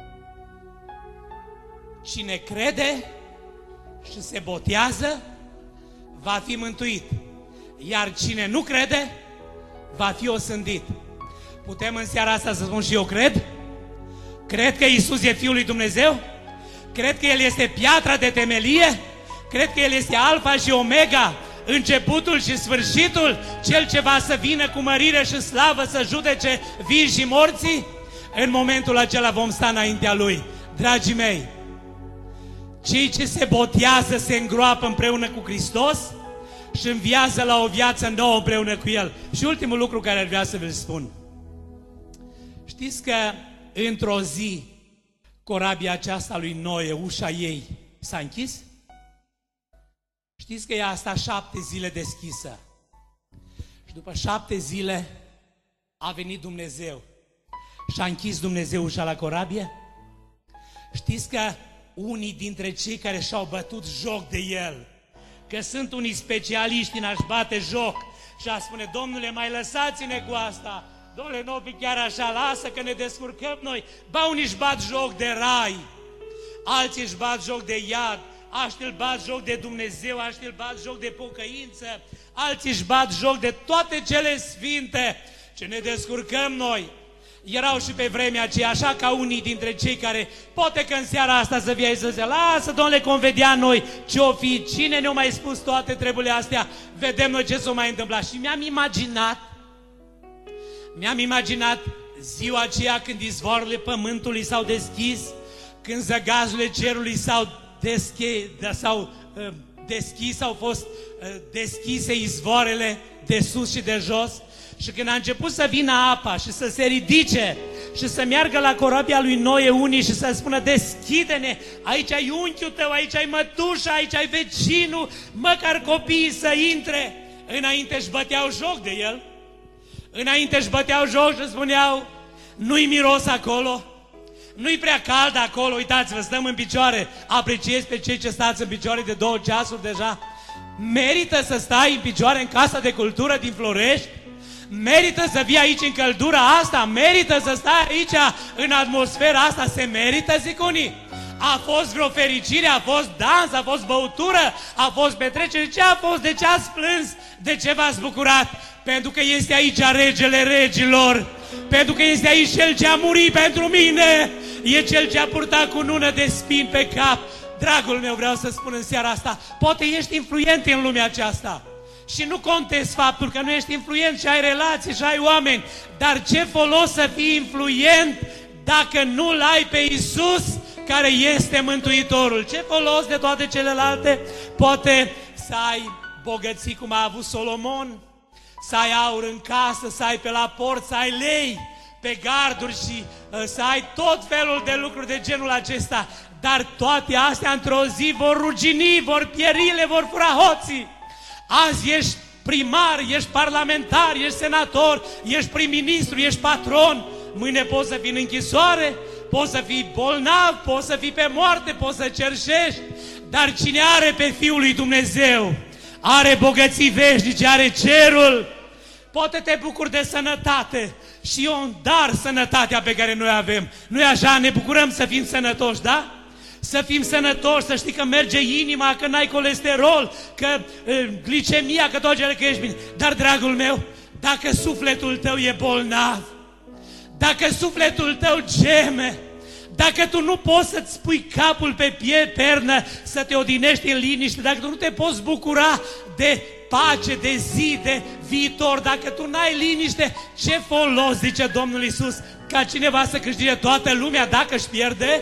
Cine crede și se botează va fi mântuit, iar cine nu crede va fi osândit. Putem în seara asta să spun și eu cred? Cred că Iisus e Fiul lui Dumnezeu? Cred că El este piatra de temelie? Cred că El este Alfa și Omega, începutul și sfârșitul, Cel ce va să vină cu mărire și slavă să judece vii și morții? În momentul acela vom sta înaintea Lui. Dragii mei, cei ce se botează se îngroapă împreună cu Hristos și înviază la o viață nouă împreună cu El. Și ultimul lucru care ar vrea să vă spun. Știți că într-o zi corabia aceasta lui Noe, ușa ei s-a închis? Știți că ea a stat șapte zile deschisă. Și după șapte zile a venit Dumnezeu și a închis Dumnezeu ușa la corabie? Știți că unii dintre cei care și-au bătut joc de El, că sunt unii specialiști în a-și bate joc și a spune: Domnule, mai lăsați-ne cu asta, Domnule, nu fi chiar așa, lasă că ne descurcăm noi. Ba, unii își bat joc de rai, alții își bat joc de iad, alții își bat joc de Dumnezeu, alții își bat joc de pocăință, alții își bat joc de toate cele sfinte. Ce ne descurcăm noi. Erau și pe vremea aceea, așa ca unii dintre cei care, poate că în seara asta să fie aici să zice: lasă, Domnule, cum vedea noi, ce-o fi, cine ne-a mai spus toate treburile astea, vedem noi ce s-a mai întâmplat. Și mi-am imaginat, mi-am imaginat ziua aceea când izvoarele pământului s-au deschis, când zăgazurile cerului s-au deschis, s-au uh, deschis, au fost uh, deschise izvoarele de sus și de jos. Și când a început să vină apa și să se ridice și să meargă la corabia lui Noe unii și să spună: deschide-ne, aici ai unchiul tău, aici ai mătușa, aici ai vecinul, măcar copiii să intre. Înainte își băteau joc de el, înainte își băteau joc și spuneau: nu-i miros acolo, nu-i prea cald acolo, uitați-vă, stăm în picioare, apreciez pe cei ce stați în picioare de două ceasuri deja. Merită să stai în picioare în Casa de Cultură din Florești? Merită să vii aici în căldura asta? Merită să stai aici în atmosfera asta? Se merită, zic unii. A fost vreo fericire, a fost dans, a fost băutură, a fost petrecere. Ce a fost? De ce ați plâns? De ce v-ați bucurat? Pentru că este aici regele regilor, pentru că este aici Cel ce a murit pentru mine, e Cel ce a purtat cu nună de spini pe cap. Dragul meu, vreau să spun în seara asta, poate ești influent în lumea aceasta și nu contezi faptul că nu ești influent și ai relații și ai oameni, dar ce folos să fii influent dacă nu-L ai pe Iisus care este Mântuitorul? Ce folos de toate celelalte? Poate să ai bogății cum a avut Solomon, să ai aur în casă, să ai pe la port, să ai lei pe garduri și uh, să ai tot felul de lucruri de genul acesta, dar toate astea într-o zi vor rugini, vor pieri, le vor fura hoții. Azi ești primar, ești parlamentar, ești senator, ești prim-ministru, ești patron, mâine poți să fii în închisoare, poți să fii bolnav, poți să fii pe moarte, poți să cerșești, dar cine are pe Fiul lui Dumnezeu are bogății veșnice, are cerul. Poate te bucuri de sănătate și e un dar sănătatea pe care noi avem. Nu-i așa? Ne bucurăm să fim sănătoși, da? Să fim sănătoși, să știi că merge inima, că n-ai colesterol, că uh, glicemia, că tot cele că ești bine. Dar, dragul meu, dacă sufletul tău e bolnav, dacă sufletul tău geme, dacă tu nu poți să-ți pui capul pe pie, pernă, să te odinești în liniște, dacă tu nu te poți bucura de pace, de zi, de viitor, dacă tu n-ai liniște, ce folos, zice Domnul Iisus, ca cineva să câștige toată lumea dacă își pierde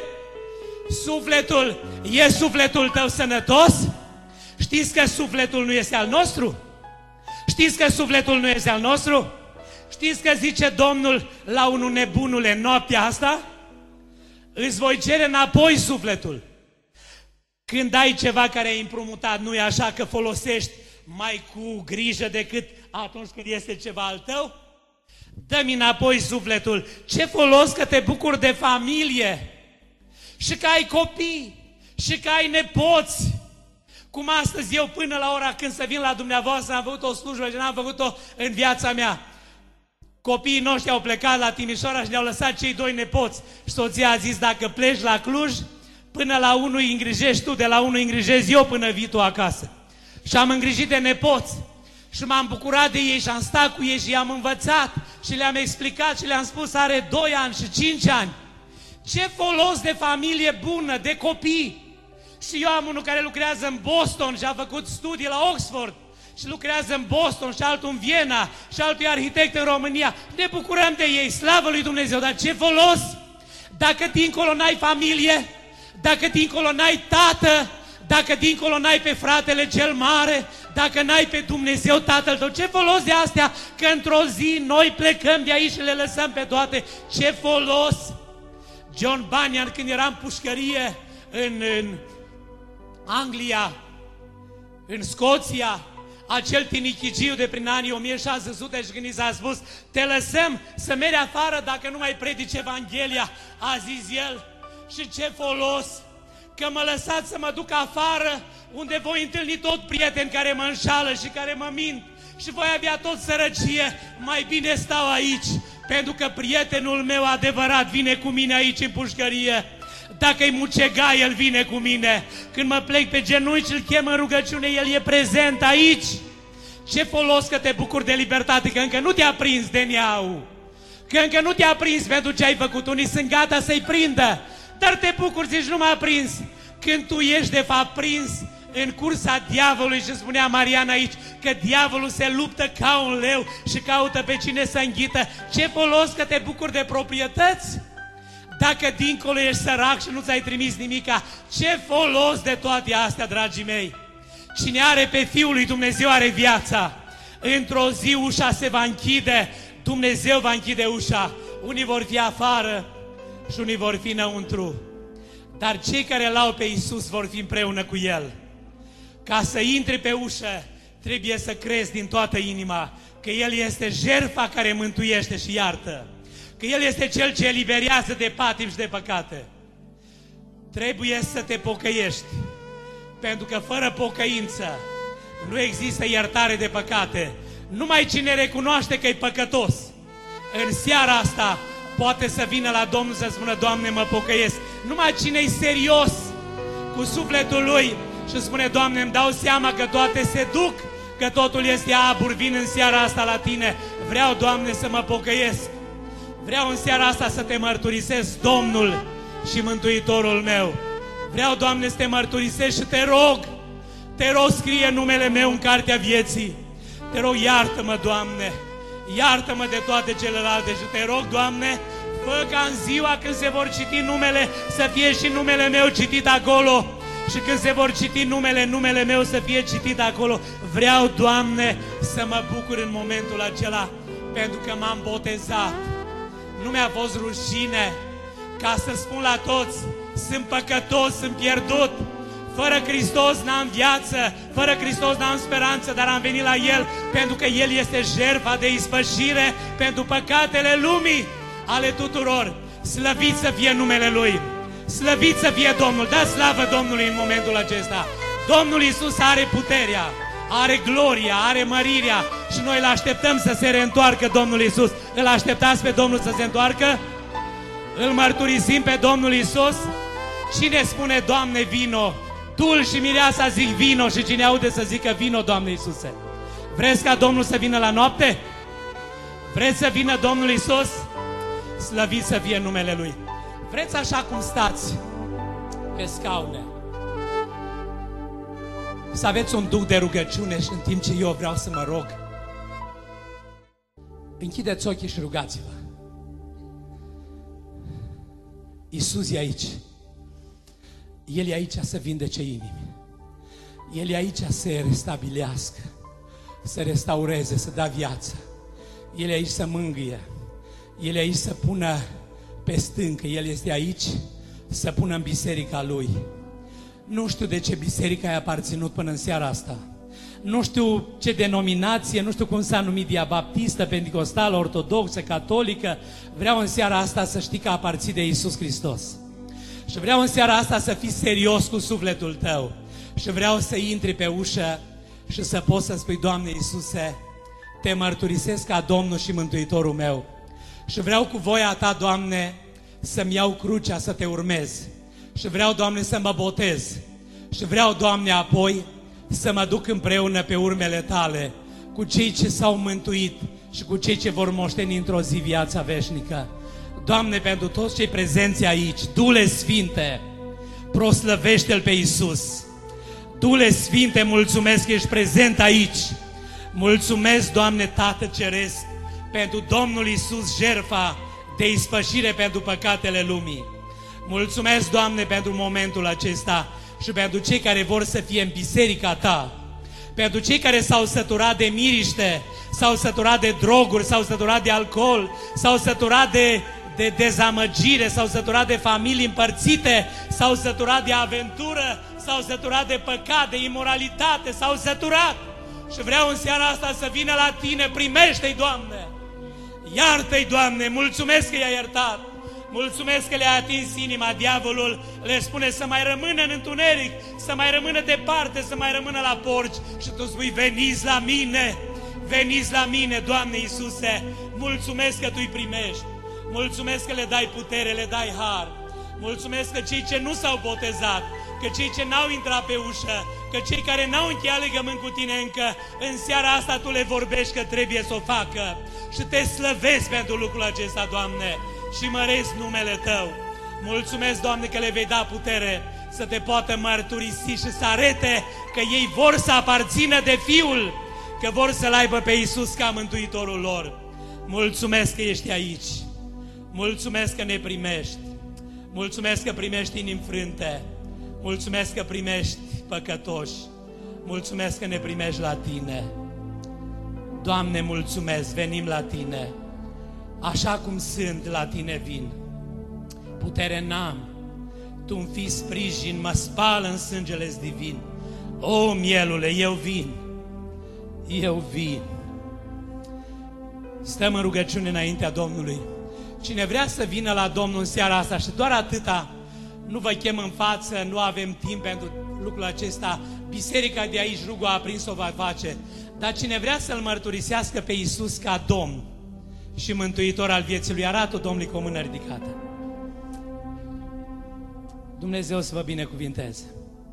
sufletul? E sufletul tău sănătos? Știți că sufletul nu este al nostru? Știți că sufletul nu este al nostru? Știți că zice Domnul la unul: nebunule, noaptea asta îți voi cere înapoi sufletul. Când ai ceva care ai împrumutat, nu e așa că folosești mai cu grijă decât atunci când este ceva al tău? Dă-mi înapoi sufletul. Ce folos că te bucuri de familie și că ai copii și că ai nepoți. Cum astăzi eu până la ora când să vin la dumneavoastră am făcut o slujbă și n-am făcut-o în viața mea. Copiii noștri au plecat la Timișoara și ne-au lăsat cei doi nepoți. Și soția a zis, dacă pleci la Cluj, până la unul îi îngrijești tu, de la unul îi îngrijez eu până vii tu acasă. Și am îngrijit de nepoți. Și m-am bucurat de ei și am stat cu ei și i-am învățat și le-am explicat și le-am spus, are doi ani și cinci ani. Ce folos de familie bună, de copii. Și eu am unul care lucrează în Boston și a făcut studii la Oxford și lucrează în Boston și altul în Viena și altul e arhitect în România. Ne bucurăm de ei, slavă lui Dumnezeu, dar ce folos dacă dincolo n-ai familie, dacă dincolo n-ai tată, dacă dincolo n-ai pe fratele cel mare, dacă n-ai pe Dumnezeu Tatăl tău, ce folos de astea că într-o zi noi plecăm de aici și le lăsăm pe toate? Ce folos? John Bunyan, când era în pușcărie în, în Anglia, în Scoția, acel tinichigiu de prin anii o mie șase sute și când i s-a spus, te lăsăm să mergi afară dacă nu mai predici Evanghelia, a zis el, și ce folos că mă lăsați să mă duc afară unde voi întâlni tot prieteni care mă înșală și care mă mint și voi avea tot sărăcie, mai bine stau aici, pentru că prietenul meu adevărat vine cu mine aici în pușcărie. Dacă-i mucega, el vine cu mine. Când mă plec pe genunchi și îl chem în rugăciune, el e prezent aici. Ce folos că te bucuri de libertate, că încă nu te-a prins de neau, că încă nu te-a prins pentru ce ai făcut. Unii sunt gata să-i prindă, dar te bucuri, zici, nu m-a prins. Când tu ești de fapt prins în cursa diavolului, și spunea Mariana aici, că diavolul se luptă ca un leu și caută pe cine să înghită. Ce folos că te bucuri de proprietăți? Dacă dincolo ești sărac și nu ți-ai trimis nimica, ce folos de toate astea, dragii mei? Cine are pe Fiul lui Dumnezeu are viața. Într-o zi ușa se va închide, Dumnezeu va închide ușa. Unii vor fi afară și unii vor fi înăuntru. Dar cei care l-au pe Iisus vor fi împreună cu El. Ca să intri pe ușă, trebuie să crezi din toată inima că El este jertfa care mântuiește și iartă. Că El este Cel ce eliberează de patim și de păcate. Trebuie să te pocăiești, pentru că fără pocăință nu există iertare de păcate. Numai cine recunoaște că e păcătos, în seara asta poate să vină la Domnul să spună, Doamne, mă pocăiesc. Numai cine e serios cu sufletul lui și spune, Doamne, îmi dau seama că toate se duc, că totul este abur, vin în seara asta la Tine. Vreau, Doamne, să mă pocăiesc. Vreau în seara asta să Te mărturisesc, Domnul și Mântuitorul meu. Vreau, Doamne, să Te mărturisesc și Te rog, Te rog, scrie numele meu în cartea vieții. Te rog, iartă-mă, Doamne, iartă-mă de toate celelalte și Te rog, Doamne, fă ca în ziua când se vor citi numele, să fie și numele meu citit acolo. Și când se vor citi numele, numele meu să fie citit acolo. Vreau, Doamne, să mă bucur în momentul acela, pentru că m-am botezat. Nu mi-a fost rușine ca să spun la toți, sunt păcătos, sunt pierdut. Fără Hristos n-am viață, fără Hristos n-am speranță, dar am venit la El pentru că El este jertfa de ispășire pentru păcatele lumii, ale tuturor. Slăvit să fie numele Lui, slăvit să fie Domnul. Dați slavă Domnului în momentul acesta. Domnul Iisus are puterea, are gloria, are mărirea și noi îl așteptăm să se reîntoarcă Domnul Iisus. Îl așteptați pe Domnul să se întoarcă? Îl mărturisim pe Domnul Iisus? Cine spune, Doamne, vino? Dul și mireasa zic vino și cine aude să zică vino, Doamne Iisuse. Vreți ca Domnul să vină la noapte? Vreți să vină Domnul Iisus? Slăvit să fie numele Lui. Vreți așa cum stați pe scaune să aveți un duc de rugăciune și în timp ce eu vreau să mă rog, închideți ochii și rugați-vă. Iisus e aici. El e aici să vindece inimi. El e aici să restabilească, să restaureze, să dea viață. El e aici să mângâie. El e aici să pună pe stâncă. El este aici să pună în biserica Lui. Nu știu de ce biserică ai aparținut până în seara asta. Nu știu ce denominație, nu știu cum s-a numit, diabaptistă, pentecostală, ortodoxă, catolică. Vreau în seara asta să știi că aparții de Iisus Hristos. Și vreau în seara asta să fii serios cu sufletul tău. Și vreau să intri pe ușă și să poți să spui: Doamne Iisuse, te mărturisesc ca Domnul și Mântuitorul meu. Și vreau cu voia Ta, Doamne, să-mi iau crucea să Te urmez. Și vreau, Doamne, să mă botez. Și vreau, Doamne, apoi să mă duc împreună pe urmele Tale cu cei ce s-au mântuit și cu cei ce vor moșteni într-o zi viața veșnică. Doamne, pentru toți cei prezenți aici, Duhule Sfinte, proslăvește-L pe Iisus. Duhule Sfinte, mulțumesc că ești prezent aici. Mulțumesc, Doamne, Tată Ceresc, pentru Domnul Iisus, jertfa de ispășire pentru păcatele lumii. Mulțumesc, Doamne, pentru momentul acesta și pentru cei care vor să fie în biserica Ta, pentru cei care s-au săturat de miriște, s-au săturat de droguri, s-au săturat de alcool, s-au săturat de, de dezamăgire, s-au săturat de familii împărțite, s-au săturat de aventură, s-au săturat de păcat, de imoralitate, s-au săturat. Și vreau în seara asta să vină la Tine, primește-i, Doamne! Iartă-i, Doamne! Mulțumesc că i-ai iertat! Mulțumesc că le-a atins inima. Diavolul le spune să mai rămână în întuneric, să mai rămână departe, să mai rămână la porci. Și Tu spui: veniți la mine, veniți la mine, Doamne Iisuse. Mulțumesc că Tu-i primești. Mulțumesc că le dai putere, le dai har. Mulțumesc că cei ce nu s-au botezat, că cei ce n-au intrat pe ușă, că cei care n-au încheiat legământ cu Tine încă, în seara asta Tu le vorbești că trebuie să o facă. Și Te slăvesc pentru lucrul acesta, Doamne, și măresc numele Tău. Mulțumesc, Doamne, că le vei da putere să Te poată mărturisi și să arete că ei vor să aparțină de Fiul, că vor să-L aibă pe Iisus ca Mântuitorul lor. Mulțumesc că ești aici. Mulțumesc că ne primești. Mulțumesc că primești inimi frânte. Mulțumesc că primești păcătoși. Mulțumesc că ne primești la Tine. Doamne, mulțumesc, venim la Tine. Așa cum sunt, la Tine vin. Putere n-am, Tu-mi fii sprijin, mă spală în sângele divin. O, mielule, eu vin, eu vin. Stăm în rugăciune înaintea Domnului. Cine vrea să vină la Domnul în seara asta, și doar atâta, nu vă chem în față, nu avem timp pentru lucrul acesta, biserica de aici, rugul aprins o va face, dar cine vrea să-L mărturisească pe Iisus ca Domn și Mântuitor al vieții lui, arată-o Domnului cu o mână ridicată. Dumnezeu să vă binecuvinteze.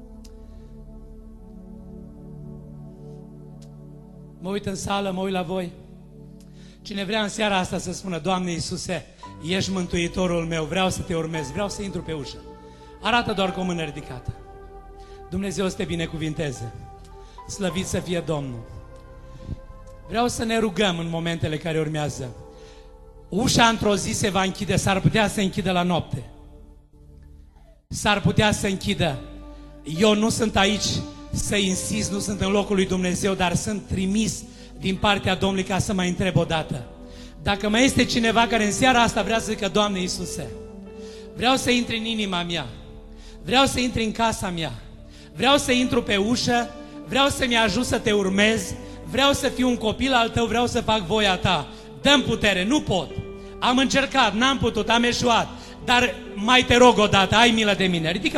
Mă uit în sală, mă uit la voi. Cine vrea în seara asta să spună: Doamne Iisuse, ești Mântuitorul meu, vreau să Te urmez, vreau să intru pe ușă, arată doar cu o mână ridicată. Dumnezeu să te binecuvinteze. Slăvit să fie Domnul. Vreau să ne rugăm în momentele care urmează. Ușa într-o zi se va închide, s-ar putea să închidă la noapte. S-ar putea să închidă. Eu nu sunt aici să insist, nu sunt în locul lui Dumnezeu, dar sunt trimis din partea Domnului ca să mai întreb o dată. Dacă mai este cineva care în seara asta vrea să zică: Doamne Iisuse, vreau să intri în inima mea, vreau să intri în casa mea, vreau să intru pe ușă, vreau să-mi ajut să Te urmez, vreau să fiu un copil al Tău, vreau să fac voia Ta. Dă-mi putere, nu pot. Am încercat, n-am putut, am eșuat, dar mai Te rog o dată, ai milă de mine. Ridică